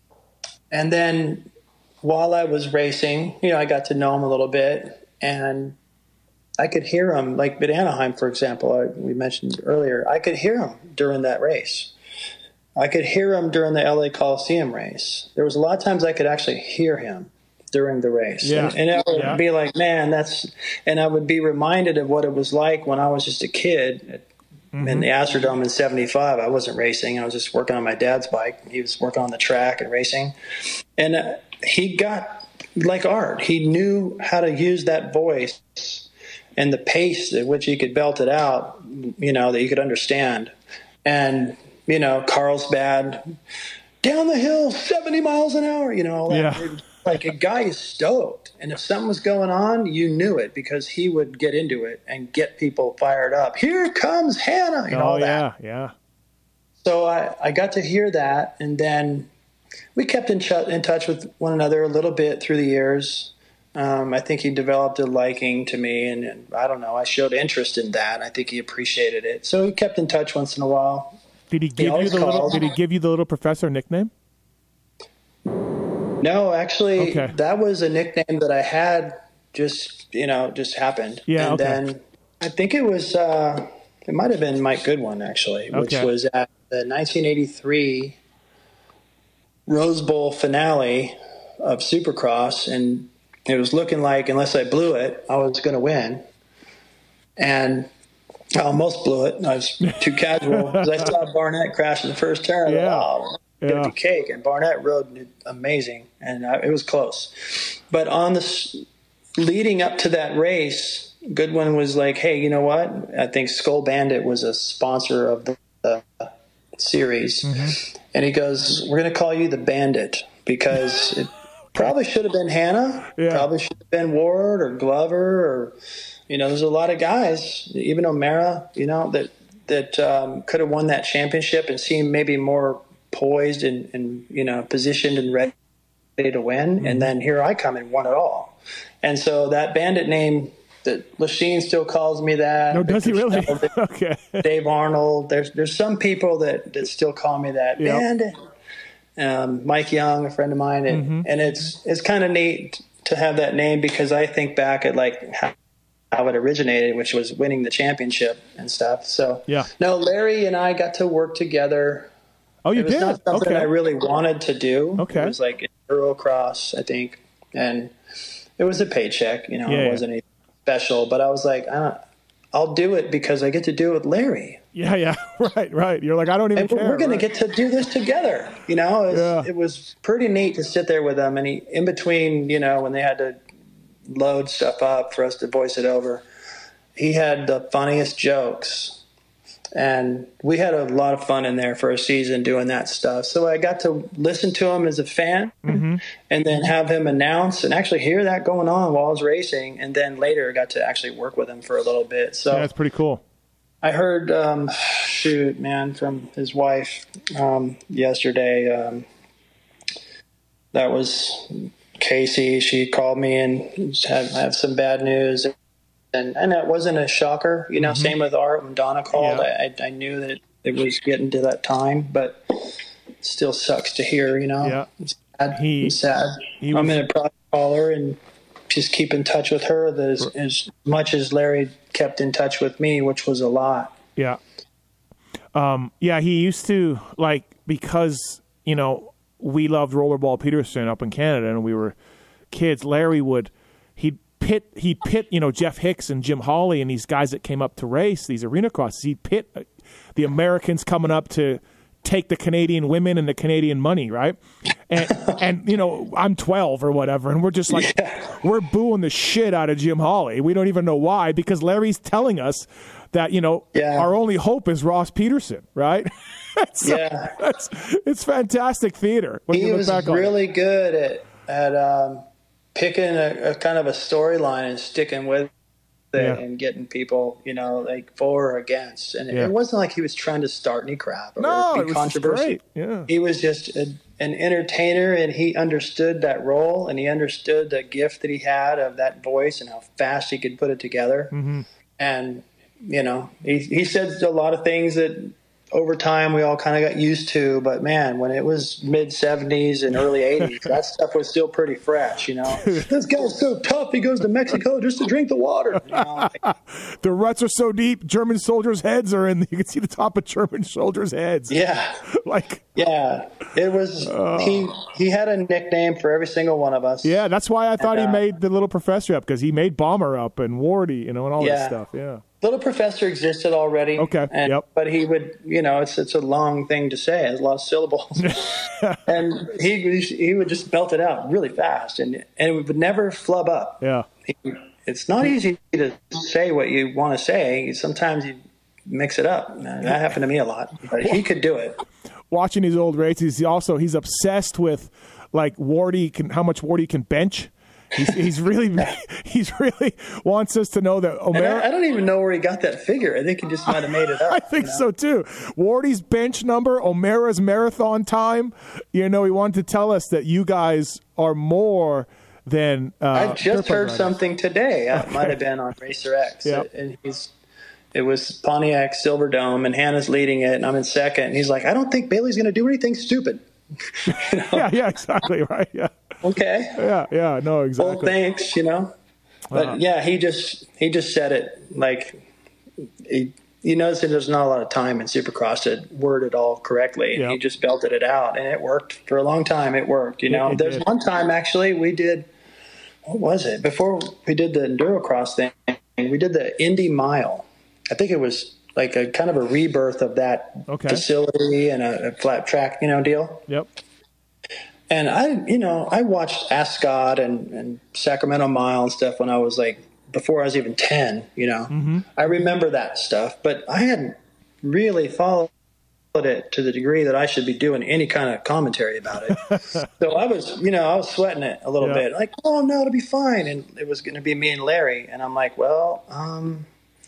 And then while I was racing, I got to know him a little bit, and I could hear him, like at Anaheim, for example, we mentioned earlier, I could hear him during that race. I could hear him during the LA Coliseum race. There was a lot of times I could actually hear him during the race. Yeah. And it would be like, man, and I would be reminded of what it was like when I was just a kid in the Astrodome in 75. I wasn't racing. I was just working on my dad's bike. He was working on the track and racing. And he got like art. He knew how to use that voice and the pace at which he could belt it out, that you could understand. And, Carlsbad, down the hill, 70 miles an hour, all that. Yeah. Like a guy is stoked, and if something was going on, you knew it because he would get into it and get people fired up. Here comes Hannah, all that. Yeah. So I got to hear that, and then we kept in touch with one another a little bit through the years. I think he developed a liking to me, and I don't know, I showed interest in that. I think he appreciated it, so he kept in touch once in a while. Did he give you the little professor nickname? No, actually, that was a nickname that I had just happened. Yeah, and then I think it was, it might have been Mike Goodwin, actually, which was at the 1983 Rose Bowl finale of Supercross. And it was looking like, unless I blew it, I was going to win. And I almost blew it. I was too casual because I saw Barnett crash in the first turn. Empty cake, and Barnett rode amazing, and it was close. But on the leading up to that race, Goodwin was like, "Hey, you know what? I think Skull Bandit was a sponsor of the series," and he goes, "We're going to call you the Bandit because it probably should have been Hannah, probably should have been Ward or Glover, or there's a lot of guys, even O'Mara, that that could have won that championship and seemed maybe more poised and positioned and ready to win. And then here I come and won it all. And so that Bandit name, that Lachine still calls me that. No, does he really? Okay. Dave Arnold. There's some people that still call me that. Bandit. Mike Young, a friend of mine, and it's kind of neat to have that name because I think back at like how it originated, which was winning the championship and stuff. So no, Larry and I got to work together. Oh, you did? It was not something I really wanted to do. Okay. It was like Eurocross, I think, and it was a paycheck. It wasn't anything special, but I was like, I'll do it because I get to do it with Larry. Yeah, right. You're like, I don't even and care. We're going to get to do this together. It was pretty neat to sit there with him, and he, in between, when they had to load stuff up for us to voice it over, he had the funniest jokes, and we had a lot of fun in there for a season doing that stuff. So I got to listen to him as a fan, and then have him announce and actually hear that going on while I was racing, and then later got to actually work with him for a little bit. So that's pretty cool. I heard, from his wife yesterday. That was Casey. She called me and had some bad news, and that wasn't a shocker. Same with Art when Donna called. Yeah. I knew that it was getting to that time, but it still sucks to hear. Yeah. It's sad. It's sad. I'm going to probably call her and just keep in touch with her as much as Larry kept in touch with me, which was a lot. Yeah. He used to, because, we loved Rollerball Peterson up in Canada and we were kids, Larry he'd pit, Jeff Hicks and Jim Hawley and these guys that came up to race, these arena crosses. He'd pit the Americans coming up to take the Canadian women and the Canadian money, right? And I'm 12 or whatever, and we're just like, we're booing the shit out of Jim Hawley. We don't even know why, because Larry's telling us that, our only hope is Ross Peterson, right? It's fantastic theater. He was really good at picking a kind of a storyline and sticking with it and getting people, for or against. And it wasn't like he was trying to start any crap or be controversial. Yeah. He was just an entertainer, and he understood that role, and he understood the gift that he had of that voice and how fast he could put it together. And, he said a lot of things that over time we all kind of got used to, but man, when it was mid 70s and early 80s, that stuff was still pretty fresh. This guy's so tough, he goes to Mexico just to drink the water. The ruts are so deep, German soldiers' heads are in. You can see the top of German soldiers' heads. Yeah. It was, he had a nickname for every single one of us. Yeah, that's why I thought he made the Little Professor up, because he made Bomber up and Wardy, and all this stuff. Yeah. Little Professor existed already. Okay. But he would, it's a long thing to say. It's a lot of syllables. And he would just belt it out really fast, and it would never flub up. Yeah. It's not easy to say what you want to say. Sometimes you mix it up. That happened to me a lot, but he could do it. Watching these old races, he's obsessed with how much Wardy can bench. He's really wants us to know that O'Mara. I don't even know where he got that figure. I think he just might have made it up. I think so too. Wardy's bench number, O'Mara's marathon time. He wanted to tell us that you guys are more than. I just heard something today. It might have been on Racer X, and it was Pontiac Silverdome, and Hannah's leading it, and I'm in second. And he's like, I don't think Bailey's going to do anything stupid. Yeah, exactly right. Yeah. Okay. Yeah, no, exactly. Well, thanks, But he just said it you notice that there's not a lot of time in Supercross to word it all correctly. And he just belted it out, and it worked for a long time. It worked, There's one time actually we did, what was it? Before we did the Endurocross thing, we did the Indy Mile. I think it was like a kind of a rebirth of that facility and a flat track, deal. Yep. And I watched Ascot and Sacramento Mile and stuff when I was before I was even 10, I remember that stuff, but I hadn't really followed it to the degree that I should be doing any kind of commentary about it. So I was sweating it a little bit, oh no, it'll be fine. And it was going to be me and Larry. And I'm like, well,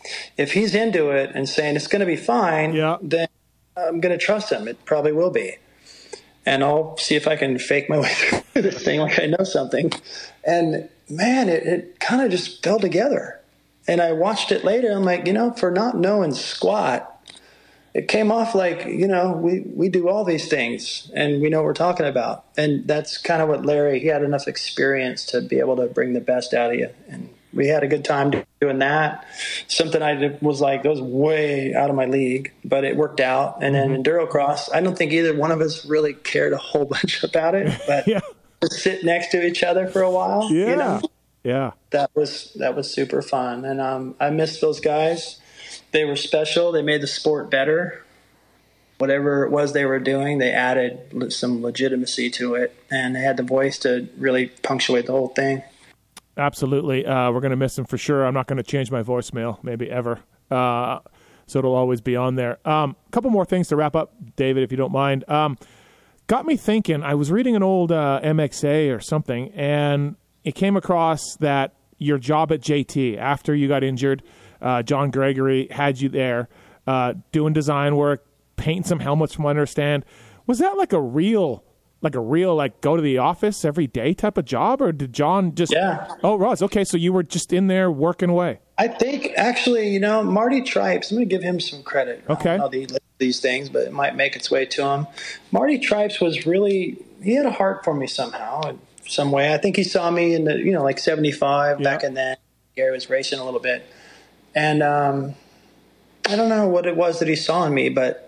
if he's into it and saying it's going to be fine, then I'm going to trust him. It probably will be. And I'll see if I can fake my way through this thing like I know something. And man, it kind of just fell together. And I watched it later. I'm like, for not knowing squat, it came off like, we do all these things and we know what we're talking about. And that's kind of what Larry, he had enough experience to be able to bring the best out of you. And we had a good time doing that. Something I did was like, that was way out of my league, but it worked out. And then Endurocross, I don't think either one of us really cared a whole bunch about it, but to sit next to each other for a while, that was super fun. And I miss those guys. They were special. They made the sport better. Whatever it was they were doing, they added some legitimacy to it, and they had the voice to really punctuate the whole thing. Absolutely. We're going to miss them for sure. I'm not going to change my voicemail, maybe ever. So it'll always be on there. A couple more things to wrap up, David, if you don't mind. Got me thinking, I was reading an old MXA or something, and it came across that your job at JT, after you got injured, John Gregory had you there doing design work, painting some helmets from what I understand. Was that like a real go to the office every day type of job, or did John just... Yeah. Oh, Roz, okay, so you were just in there working away. I think, actually, Marty Tripes, I'm going to give him some credit. Okay. I don't know these things, but it might make its way to him. Marty Tripes was really... He had a heart for me somehow, in some way. I think he saw me in the, like 75 back in then. Gary was racing a little bit. And I don't know what it was that he saw in me, but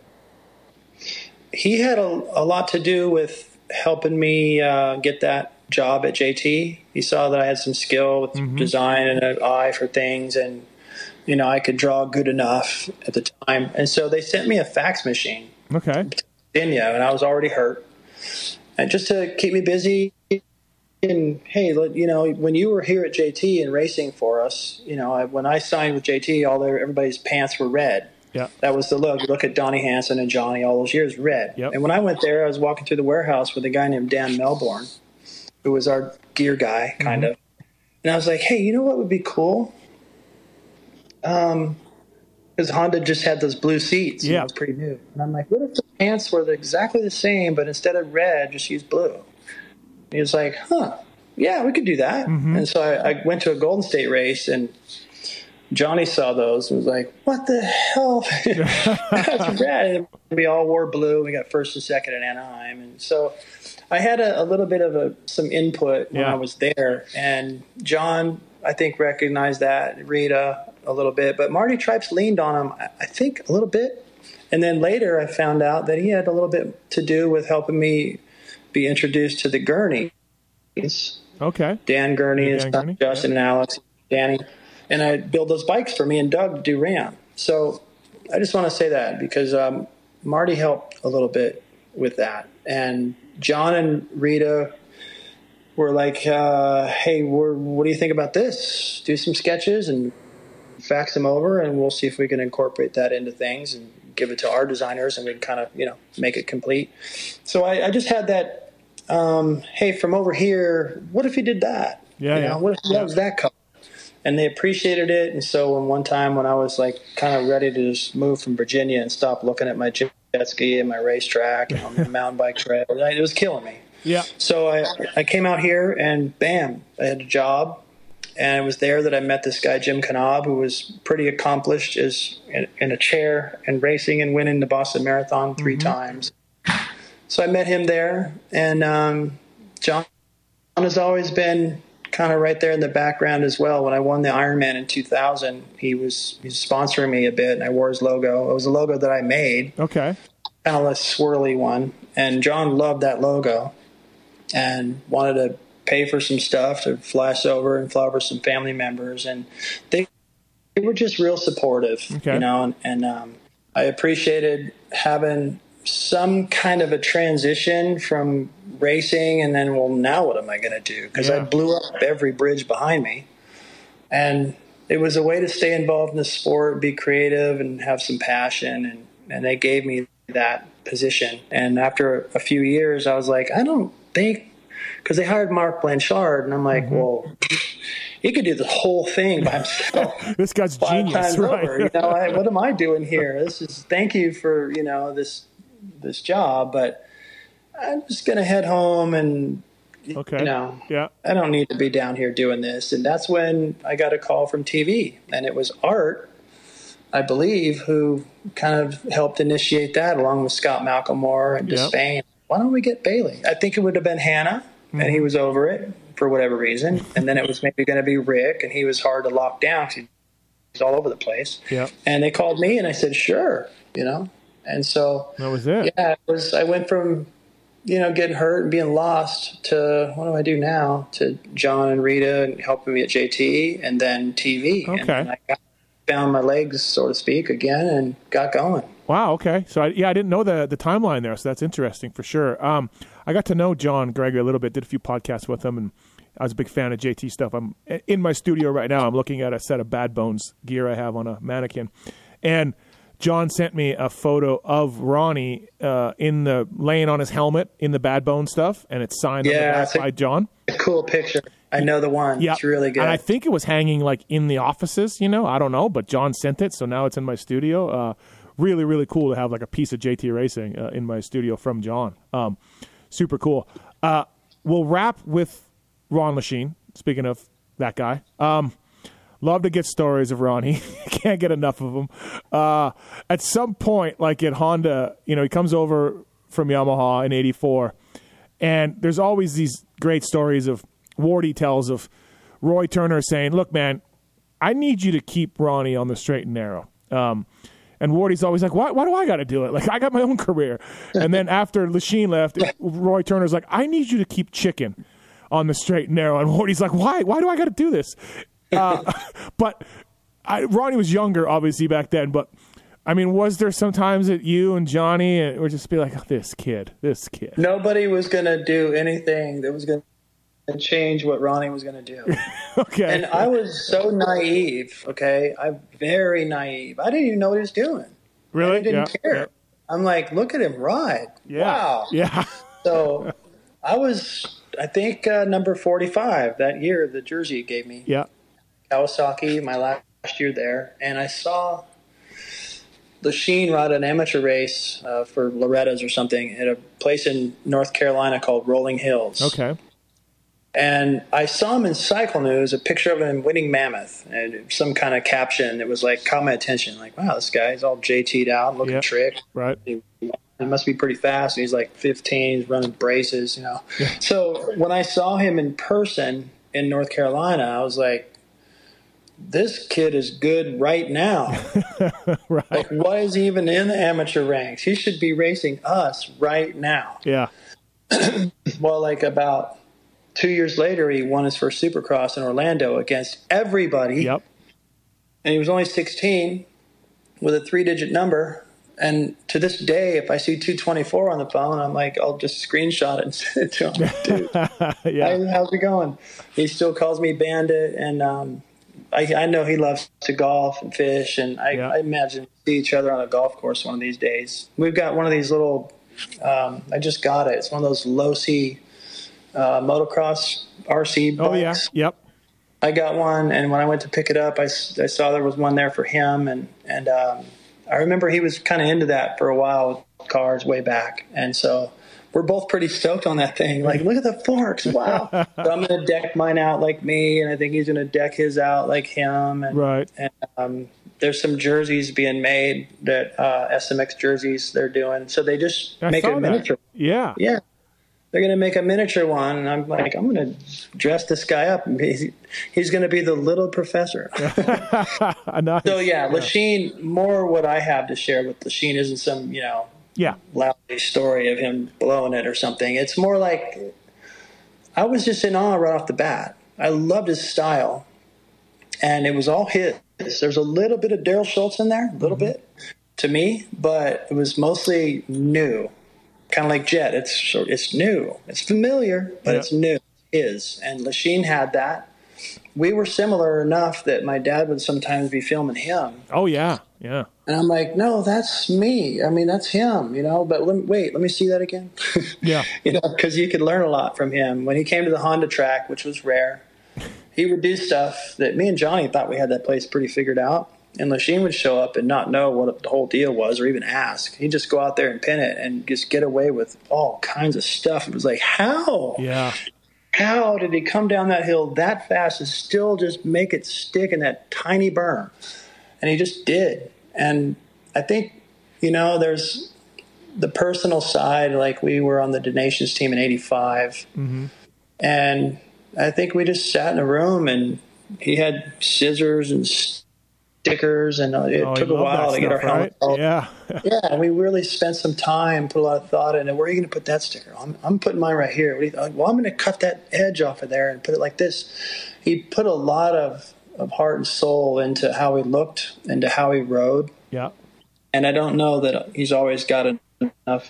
he had a lot to do with helping me get that job at JT. He saw that I had some skill with design and an eye for things, and I could draw good enough at the time. And so they sent me a fax machine. Okay. To Virginia, and I was already hurt, and just to keep me busy. And hey, when you were here at JT and racing for us, when I signed with JT, everybody's pants were red. Yeah, that was the look. You look at Donnie Hansen and Johnny all those years, red. Yep. And when I went there, I was walking through the warehouse with a guy named Dan Melbourne, who was our gear guy, kind of. And I was like, hey, you know what would be cool? Because Honda just had those blue seats. Yeah, it was pretty new. And I'm like, what if the pants were exactly the same, but instead of red, just use blue? He was like, yeah, we could do that. And so I went to a Golden State race, and Johnny saw those and was like, what the hell? That's red. And we all wore blue. We got first and second in Anaheim. And so I had a little bit of some input when I was there. And John, I think, recognized that, Rita a little bit. But Marty Tripes leaned on him, I think, a little bit. And then later I found out that he had a little bit to do with helping me be introduced to the Gurneys. Okay. Dan Gurney and Justin and Alex, Danny. And I build those bikes for me and Doug to do RAM. So I just want to say that because Marty helped a little bit with that. And John and Rita were like, hey, what do you think about this? Do some sketches and fax them over, and we'll see if we can incorporate that into things and give it to our designers, and we can kind of, make it complete. So I just had that, hey, from over here, what if you did that? What if you used that color? And they appreciated it. And so one time when I was like kind of ready to just move from Virginia and stop looking at my jet ski and my racetrack and on the mountain bike trail, it was killing me. Yeah. So I came out here and bam, I had a job. And it was there that I met this guy, Jim Knaub, who was pretty accomplished in a chair and racing and winning the Boston Marathon 3 times. So I met him there. And John has always been kind of right there in the background as well. When I won the Ironman in 2000, he was sponsoring me a bit, and I wore his logo. It was a logo that I made. Okay. Kind of a swirly one. And John loved that logo and wanted to pay for some stuff to fly us over and fly over some family members. And they were just real supportive, and I appreciated having some kind of a transition from racing and then, well, now what am I going to do? Because I blew up every bridge behind me. And it was a way to stay involved in the sport, be creative, and have some passion. And they gave me that position. And after a few years, I was like, I don't think because they hired Mark Blanchard, and I'm like, well, he could do the whole thing by himself. This guy's 5 genius, times right? over. What am I doing here? Thank you for this job, but I'm just gonna head home and I don't need to be down here doing this. And that's when I got a call from TV, and it was Art, I believe, who kind of helped initiate that, along with Scott Malcolmore and Despain. Why don't we get Bailey? I think it would have been Hannah, and he was over it for whatever reason. And then it was maybe going to be Rick, and he was hard to lock down because he's all over the place. Yeah. And they called me, and I said, sure, And so that was it. Yeah, I went from getting hurt and being lost to what do I do now? To John and Rita and helping me at JT, and then TV. Okay. And then I found my legs, so to speak, again, and got going. Wow. Okay. So I didn't know the timeline there. So that's interesting for sure. I got to know John Gregory a little bit. Did a few podcasts with him, and I was a big fan of JT stuff. I'm in my studio right now. I'm looking at a set of Bad Bones gear I have on a mannequin, and John sent me a photo of Ronnie laying on his helmet in the Bad Bone stuff, and it's signed on the back by John. A cool picture. I know the one. Yeah. It's really good. And I think it was hanging like in the offices, I don't know, but John sent it, so now it's in my studio. Really, really cool to have like a piece of JT Racing in my studio from John. Super cool. We'll wrap with Ron Lechien, speaking of that guy. Love to get stories of Ronnie. Can't get enough of them. At some point, like at Honda, he comes over from Yamaha in '84, and there's always these great stories of Wardy tells of Roy Turner saying, look, man, I need you to keep Ronnie on the straight and narrow. And Wardy's always like, why do I got to do it? Like, I got my own career. And then after Lechien left, Roy Turner's like, I need you to keep Chicken on the straight and narrow. And Wardy's like, why do I got to do this? But Ronnie was younger, obviously, back then. But, I mean, was there sometimes that you and Johnny would just be like, oh, this kid? Nobody was going to do anything that was going to change what Ronnie was going to do. Okay. And I was so naive, okay? I'm very naive. I didn't even know what he was doing. Really? I didn't care. Yeah. I'm like, look at him ride. Yeah. Wow. Yeah. So I was, I think, number 45 that year, the jersey he gave me. Yeah. Kawasaki, my last year there. And I saw Lechien ride an amateur race for Loretta's or something at a place in North Carolina called Rolling Hills. Okay. And I saw him in Cycle News, a picture of him winning Mammoth, and some kind of caption that was like, caught my attention. Like, wow, this guy's all JT'd out, looking trick. Right. He must be pretty fast. He's like 15, he's running braces, Yeah. So when I saw him in person in North Carolina, I was like, this kid is good right now. Right. Like, why is he even in the amateur ranks? He should be racing us right now. Yeah. Well, like about 2 years later, he won his first Supercross in Orlando against everybody. Yep. And he was only 16 with a 3-digit number. And to this day, if I see 224 on the phone, I'm like, I'll just screenshot it and send it to him. Dude, how's it going? He still calls me Bandit. And I know he loves to golf and fish. And I imagine we'll see each other on a golf course one of these days. We've got one of these little, I just got it. It's one of those low-C motocross RC bikes. Oh, yeah. Yep. I got one, and when I went to pick it up, I saw there was one there for him, and I remember he was kind of into that for a while with cars way back, and so we're both pretty stoked on that thing. Like, look at the forks, wow! So I'm going to deck mine out like me, and I think he's going to deck his out like him. And, right. And there's some jerseys being made that SMX jerseys they're doing, so they just make a miniature. Yeah. Yeah. They're going to make a miniature one, and I'm like, I'm going to dress this guy up. He's going to be the little professor. Nice. So, Lechien, more what I have to share with Lechien isn't some, lousy story of him blowing it or something. It's more like I was just in awe right off the bat. I loved his style, and it was all his. There's a little bit of Daryl Schultz in there, a little bit, to me, but it was mostly new. Kind of like Jet, it's new, it's familiar, but it's new. And Lechien had that, we were similar enough that my dad would sometimes be filming him. Oh, yeah. Yeah. And I'm like, no, that's me. I mean, that's him, but let me see that again. Yeah. Because you could learn a lot from him. When he came to the Honda track, which was rare, he would do stuff that me and Johnny thought we had that place pretty figured out. And Lachine would show up and not know what the whole deal was or even ask. He'd just go out there and pin it and just get away with all kinds of stuff. It was like, how? Yeah. How did he come down that hill that fast and still just make it stick in that tiny berm? And he just did. And I think, there's the personal side. Like, we were on the Donations team in 85. Mm-hmm. And I think we just sat in a room and he had scissors and stickers, and it took a while to get our helmet. Right? Yeah. Yeah, we really spent some time, put a lot of thought in it. Where are you going to put that sticker? I'm putting mine right here. What do you think? Well, I'm going to cut that edge off of there and put it like this. He put a lot of heart and soul into how he looked, into how he rode. Yeah. And I don't know that he's always got enough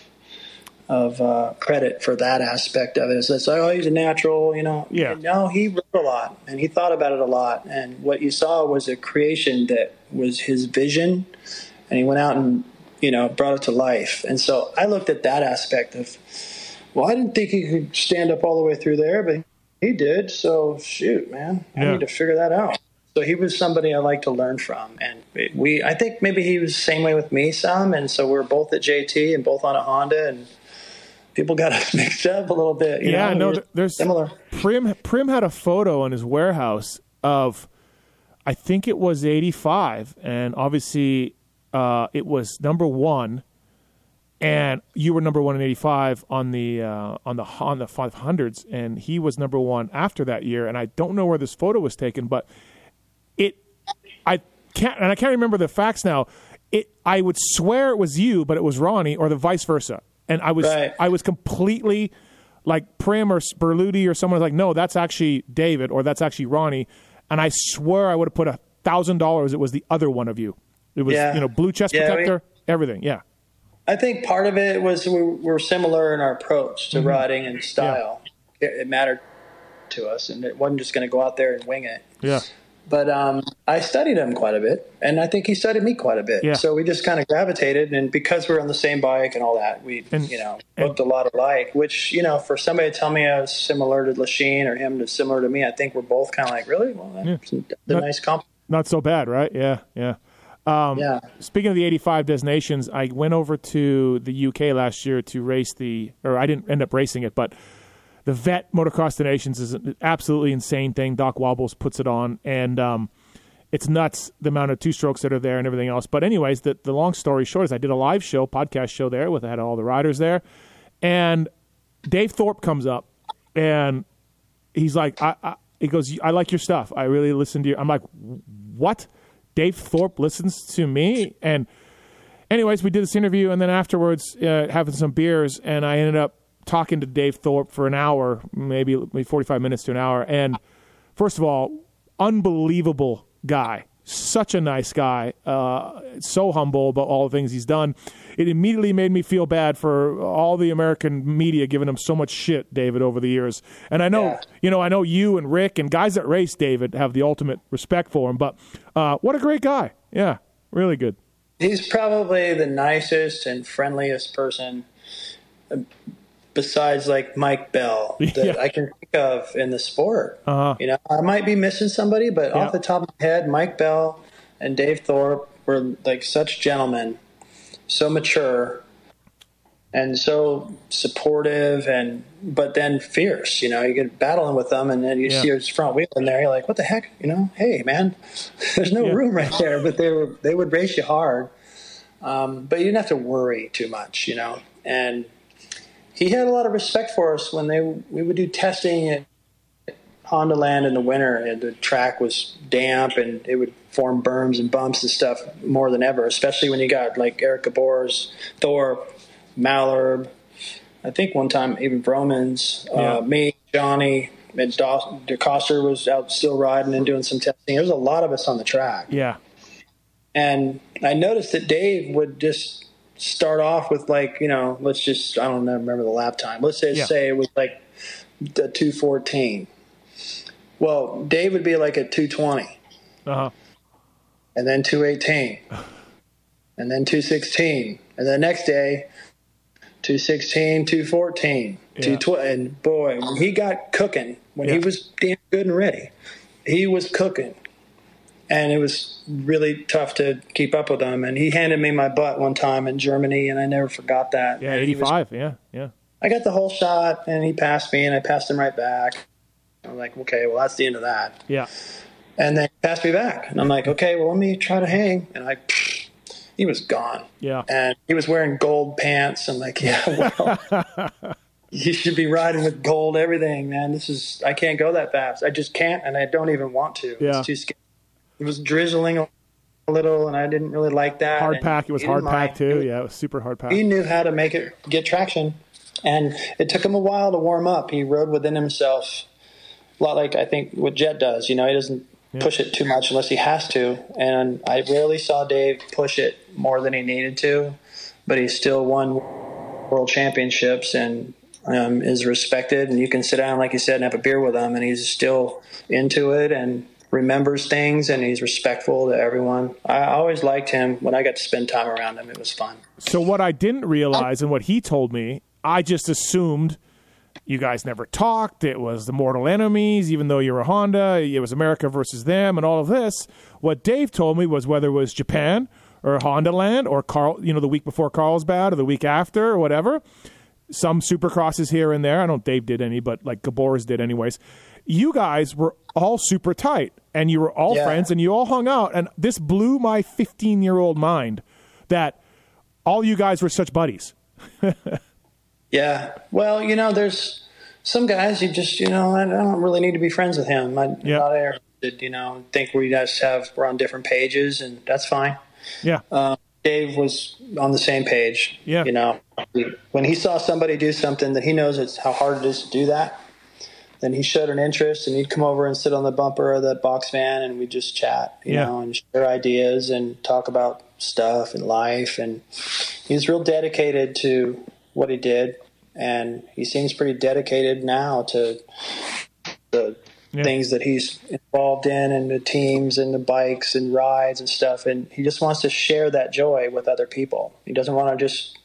of credit for that aspect of it. It's like, he's a natural, Yeah. No, he wrote a lot, and he thought about it a lot. And what you saw was a creation that was his vision, and he went out and, brought it to life. And so I looked at that aspect of, well, I didn't think he could stand up all the way through there, but he did. So shoot, man, I need to figure that out. So he was somebody I like to learn from. And I think maybe he was the same way with me some. And so we're both at JT and both on a Honda, and people got us mixed up a little bit. There's similar. Prim had a photo in his warehouse of, I think it was 85, and obviously it was number one, and you were number one in 85 on the 500s, and he was number one after that year. And I don't know where this photo was taken, but I can't remember the facts now. I would swear it was you, but it was Ronnie, or the vice versa. And I was completely like Prim or Berluti or someone was like, no, that's actually David, or that's actually Ronnie. And I swear I would have put $1,000. It was the other one of you. It was, blue chest protector, everything. Yeah. I think part of it was we're similar in our approach to riding and style. Yeah. It mattered to us, and it wasn't just going to go out there and wing it. Yeah. But I studied him quite a bit, and I think he studied me quite a bit. Yeah. So we just kind of gravitated, and because we're on the same bike and all that, we looked a lot alike, which, for somebody to tell me I was similar to Lachine or him to similar to me, I think we're both kind of like, really? Well, that's a nice compliment. Not so bad, right? Yeah, yeah. Speaking of the 85 Destinations, I went over to the UK last year to race I didn't end up racing it, but the Vet Motocross Donations is an absolutely insane thing. Doc Wobbles puts it on, and it's nuts the amount of two-strokes that are there and everything else. But anyways, the long story short is I did a live show, podcast show there I had all the riders there, and Dave Thorpe comes up, and he's like, he goes, I like your stuff. I really listen to you. I'm like, what? Dave Thorpe listens to me? And anyways, we did this interview, and then afterwards having some beers, and I ended up talking to Dave Thorpe for an hour, maybe 45 minutes to an hour. And first of all, unbelievable guy, such a nice guy, so humble about all the things he's done. It immediately made me feel bad for all the American media giving him so much shit, David, over the years. And I know, I know you and Rick and guys that race David have the ultimate respect for him, but what a great guy. Yeah, really good. He's probably the nicest and friendliest person besides like Mike Bell that I can think of in the sport. I might be missing somebody, but off the top of my head, Mike Bell and Dave Thorpe were like such gentlemen, so mature and so supportive, but then fierce. You get battling with them, and then you see his front wheel in there. You're like, what the heck? Hey man, there's no room right there. But they would race you hard, but you didn't have to worry too much. And he had a lot of respect for us when we would do testing at Honda Land in the winter, and the track was damp, and it would form berms and bumps and stuff more than ever, especially when you got like Eric Gabors, Thorpe, Malherbe. I think one time even Vromans, me, Johnny, and DeCoster was out still riding and doing some testing. There was a lot of us on the track. Yeah. And I noticed that Dave would just start off with like, let's just, I don't remember the lap time. Let's say it was like the 2:14. Well, Dave would be like at 220. Uh-huh. And then 218. And then 216. And the next day, 216, 214, 212. And boy, when he got cooking, when he was damn good and ready, he was cooking. And it was really tough to keep up with him. And he handed me my butt one time in Germany, and I never forgot that. Yeah, 85. Yeah. I got the whole shot, and he passed me, and I passed him right back. I'm like, okay, well, that's the end of that. Yeah. And then he passed me back. And I'm like, okay, well, let me try to hang. And he was gone. Yeah. And he was wearing gold pants. I'm like, yeah, well, you should be riding with gold everything, man. I can't go that fast. I just can't, and I don't even want to. Yeah. It's too scary. It was drizzling a little, and I didn't really like that. Hard pack. It was hard pack, too. Yeah, it was super hard pack. He knew how to make it get traction. And it took him a while to warm up. He rode within himself, a lot like I think what Jet does. He doesn't push it too much unless he has to. And I rarely saw Dave push it more than he needed to, but he still won world championships and is respected. And you can sit down, like you said, and have a beer with him, and he's still into it and remembers things, and he's respectful to everyone. I always liked him. When I got to spend time around him, it was fun. So what I didn't realize and what he told me, I just assumed you guys never talked. It was the mortal enemies, even though you were Honda. It was America versus them and all of this. What Dave told me was whether it was Japan or Honda Land or Carl, the week before Carlsbad or the week after or whatever, some supercrosses here and there. I don't know if Dave did any, but like Gabor's did anyways. You guys were all super tight, and you were all friends, and you all hung out. And this blew my 15-year-old mind that all you guys were such buddies. Yeah. Well, there's some guys you just, I don't really need to be friends with him. I'm not interested, think we're on different pages, and that's fine. Yeah. Dave was on the same page. Yeah. When he saw somebody do something that he knows how hard it is to do that, then he showed an interest, and he'd come over and sit on the bumper of the box van, and we'd just chat, you know, and share ideas and talk about stuff and life. And he's real dedicated to what he did, and he seems pretty dedicated now to the things that he's involved in, and the teams and the bikes and rides and stuff. And he just wants to share that joy with other people. He doesn't want to just,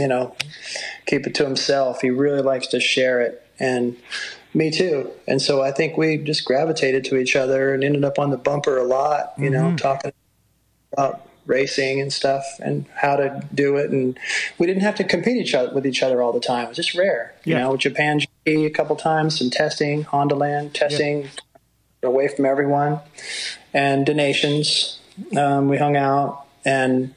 keep it to himself. He really likes to share it. And me too. And so I think we just gravitated to each other and ended up on the bumper a lot, talking about racing and stuff and how to do it. And we didn't have to compete with each other all the time. It was just rare. With Japan GP a couple times, some testing, Honda Land testing, away from everyone, and donations. We hung out, and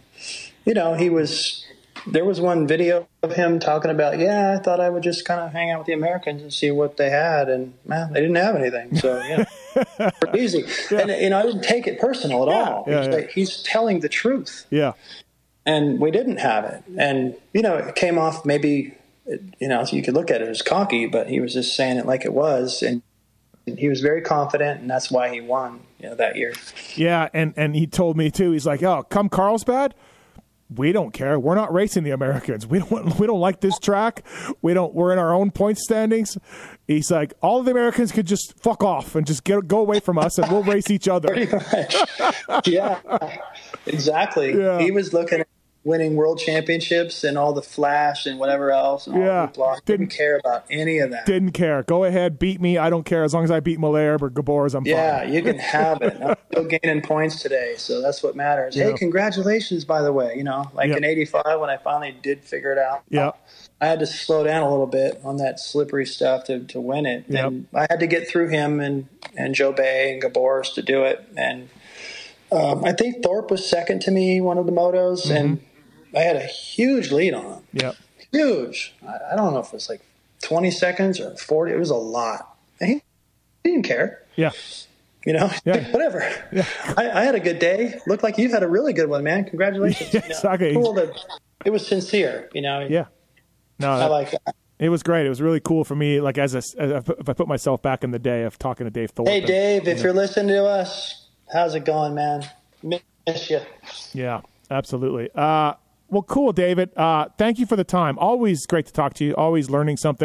there was one video of him talking about, I thought I would just kind of hang out with the Americans and see what they had. And, man, they didn't have anything. So, easy. Yeah. And, I didn't take it personal at all. Like, he's telling the truth. Yeah. And we didn't have it. And, it came off maybe, so you could look at it as cocky, but he was just saying it like it was. And he was very confident, and that's why he won, that year. Yeah, and he told me, too, he's like, come Carlsbad, we don't care. We're not racing the Americans. We don't like this track. We're in our own point standings. He's like, all of the Americans could just fuck off and just go away from us, and we'll race each other. Pretty much. Yeah, exactly. Yeah. He was looking at winning world championships and all the flash and whatever else. And all the blocks. Didn't care about any of that. Didn't care. Go ahead, beat me. I don't care. As long as I beat Malherbe or Gabors, I'm fine. Yeah, you can have it. I'm still gaining points today, so that's what matters. Yeah. Hey, congratulations, by the way. In 85 when I finally did figure it out. Yeah. I had to slow down a little bit on that slippery stuff to win it. Yep. And I had to get through him and Joe Bay and Gabors to do it. And I think Thorpe was second to me, one of the motos, and I had a huge lead on him. Yeah. Huge. I don't know if it was like 20 seconds or 40. It was a lot. And he didn't care. Yeah. Whatever. Yeah. I had a good day. Looked like you've had a really good one, man. Congratulations. Yeah, exactly. Cool it was sincere, Yeah. No, I like that. It was great. It was really cool for me, like if I put myself back in the day of talking to Dave Thorpe. Hey, Dave, if you're listening to us, how's it going, man? Miss you. Yeah, absolutely. Well, cool, David. Thank you for the time. Always great to talk to you. Always learning something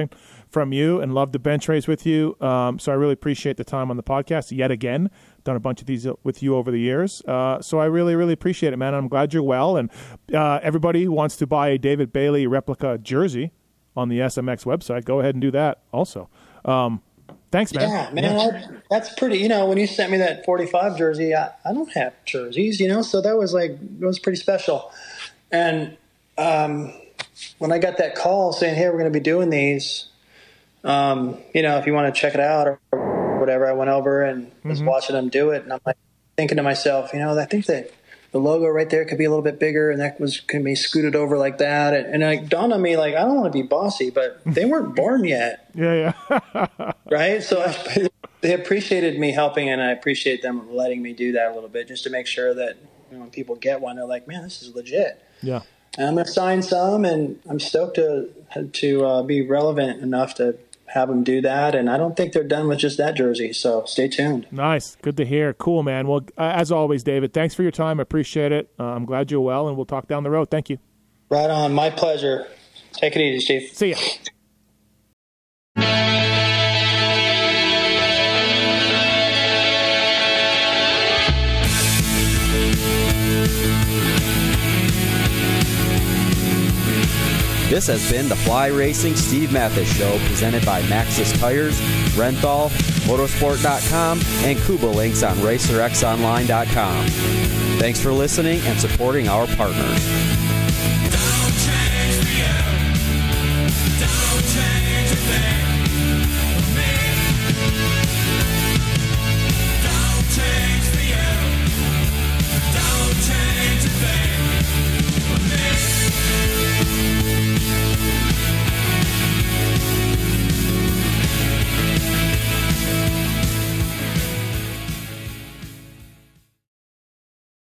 from you and love to bench race with you. So I really appreciate the time on the podcast yet again. Done a bunch of these with you over the years. So I really, really appreciate it, man. I'm glad you're well. And everybody who wants to buy a David Bailey replica jersey on the SMX website, go ahead and do that also. Thanks, man. Yeah, man, that's pretty. When you sent me that 45 jersey, I don't have jerseys, so that was it was pretty special. And when I got that call saying, "Hey, we're going to be doing these, if you want to check it out or whatever," I went over and was watching them do it, and I'm like thinking to myself, I think that the logo right there could be a little bit bigger, and that can be scooted over like that. And it dawned on me, I don't want to be bossy, but they weren't born yet. Yeah. Right? So they appreciated me helping, and I appreciate them letting me do that a little bit just to make sure that when people get one, they're like, man, this is legit. Yeah. And I'm going to sign some, and I'm stoked to be relevant enough to have them do that. And I don't think they're done with just that jersey. So stay tuned. Nice. Good to hear. Cool, man. Well, as always, David, thanks for your time. I appreciate it. I'm glad you're well, and we'll talk down the road. Thank you. Right on. My pleasure. Take it easy, Steve. See ya. This has been the Fly Racing Steve Matthes Show, presented by Maxxis Tires, Renthal, Motorsport.com, and Kuba Links on RacerXOnline.com. Thanks for listening and supporting our partners.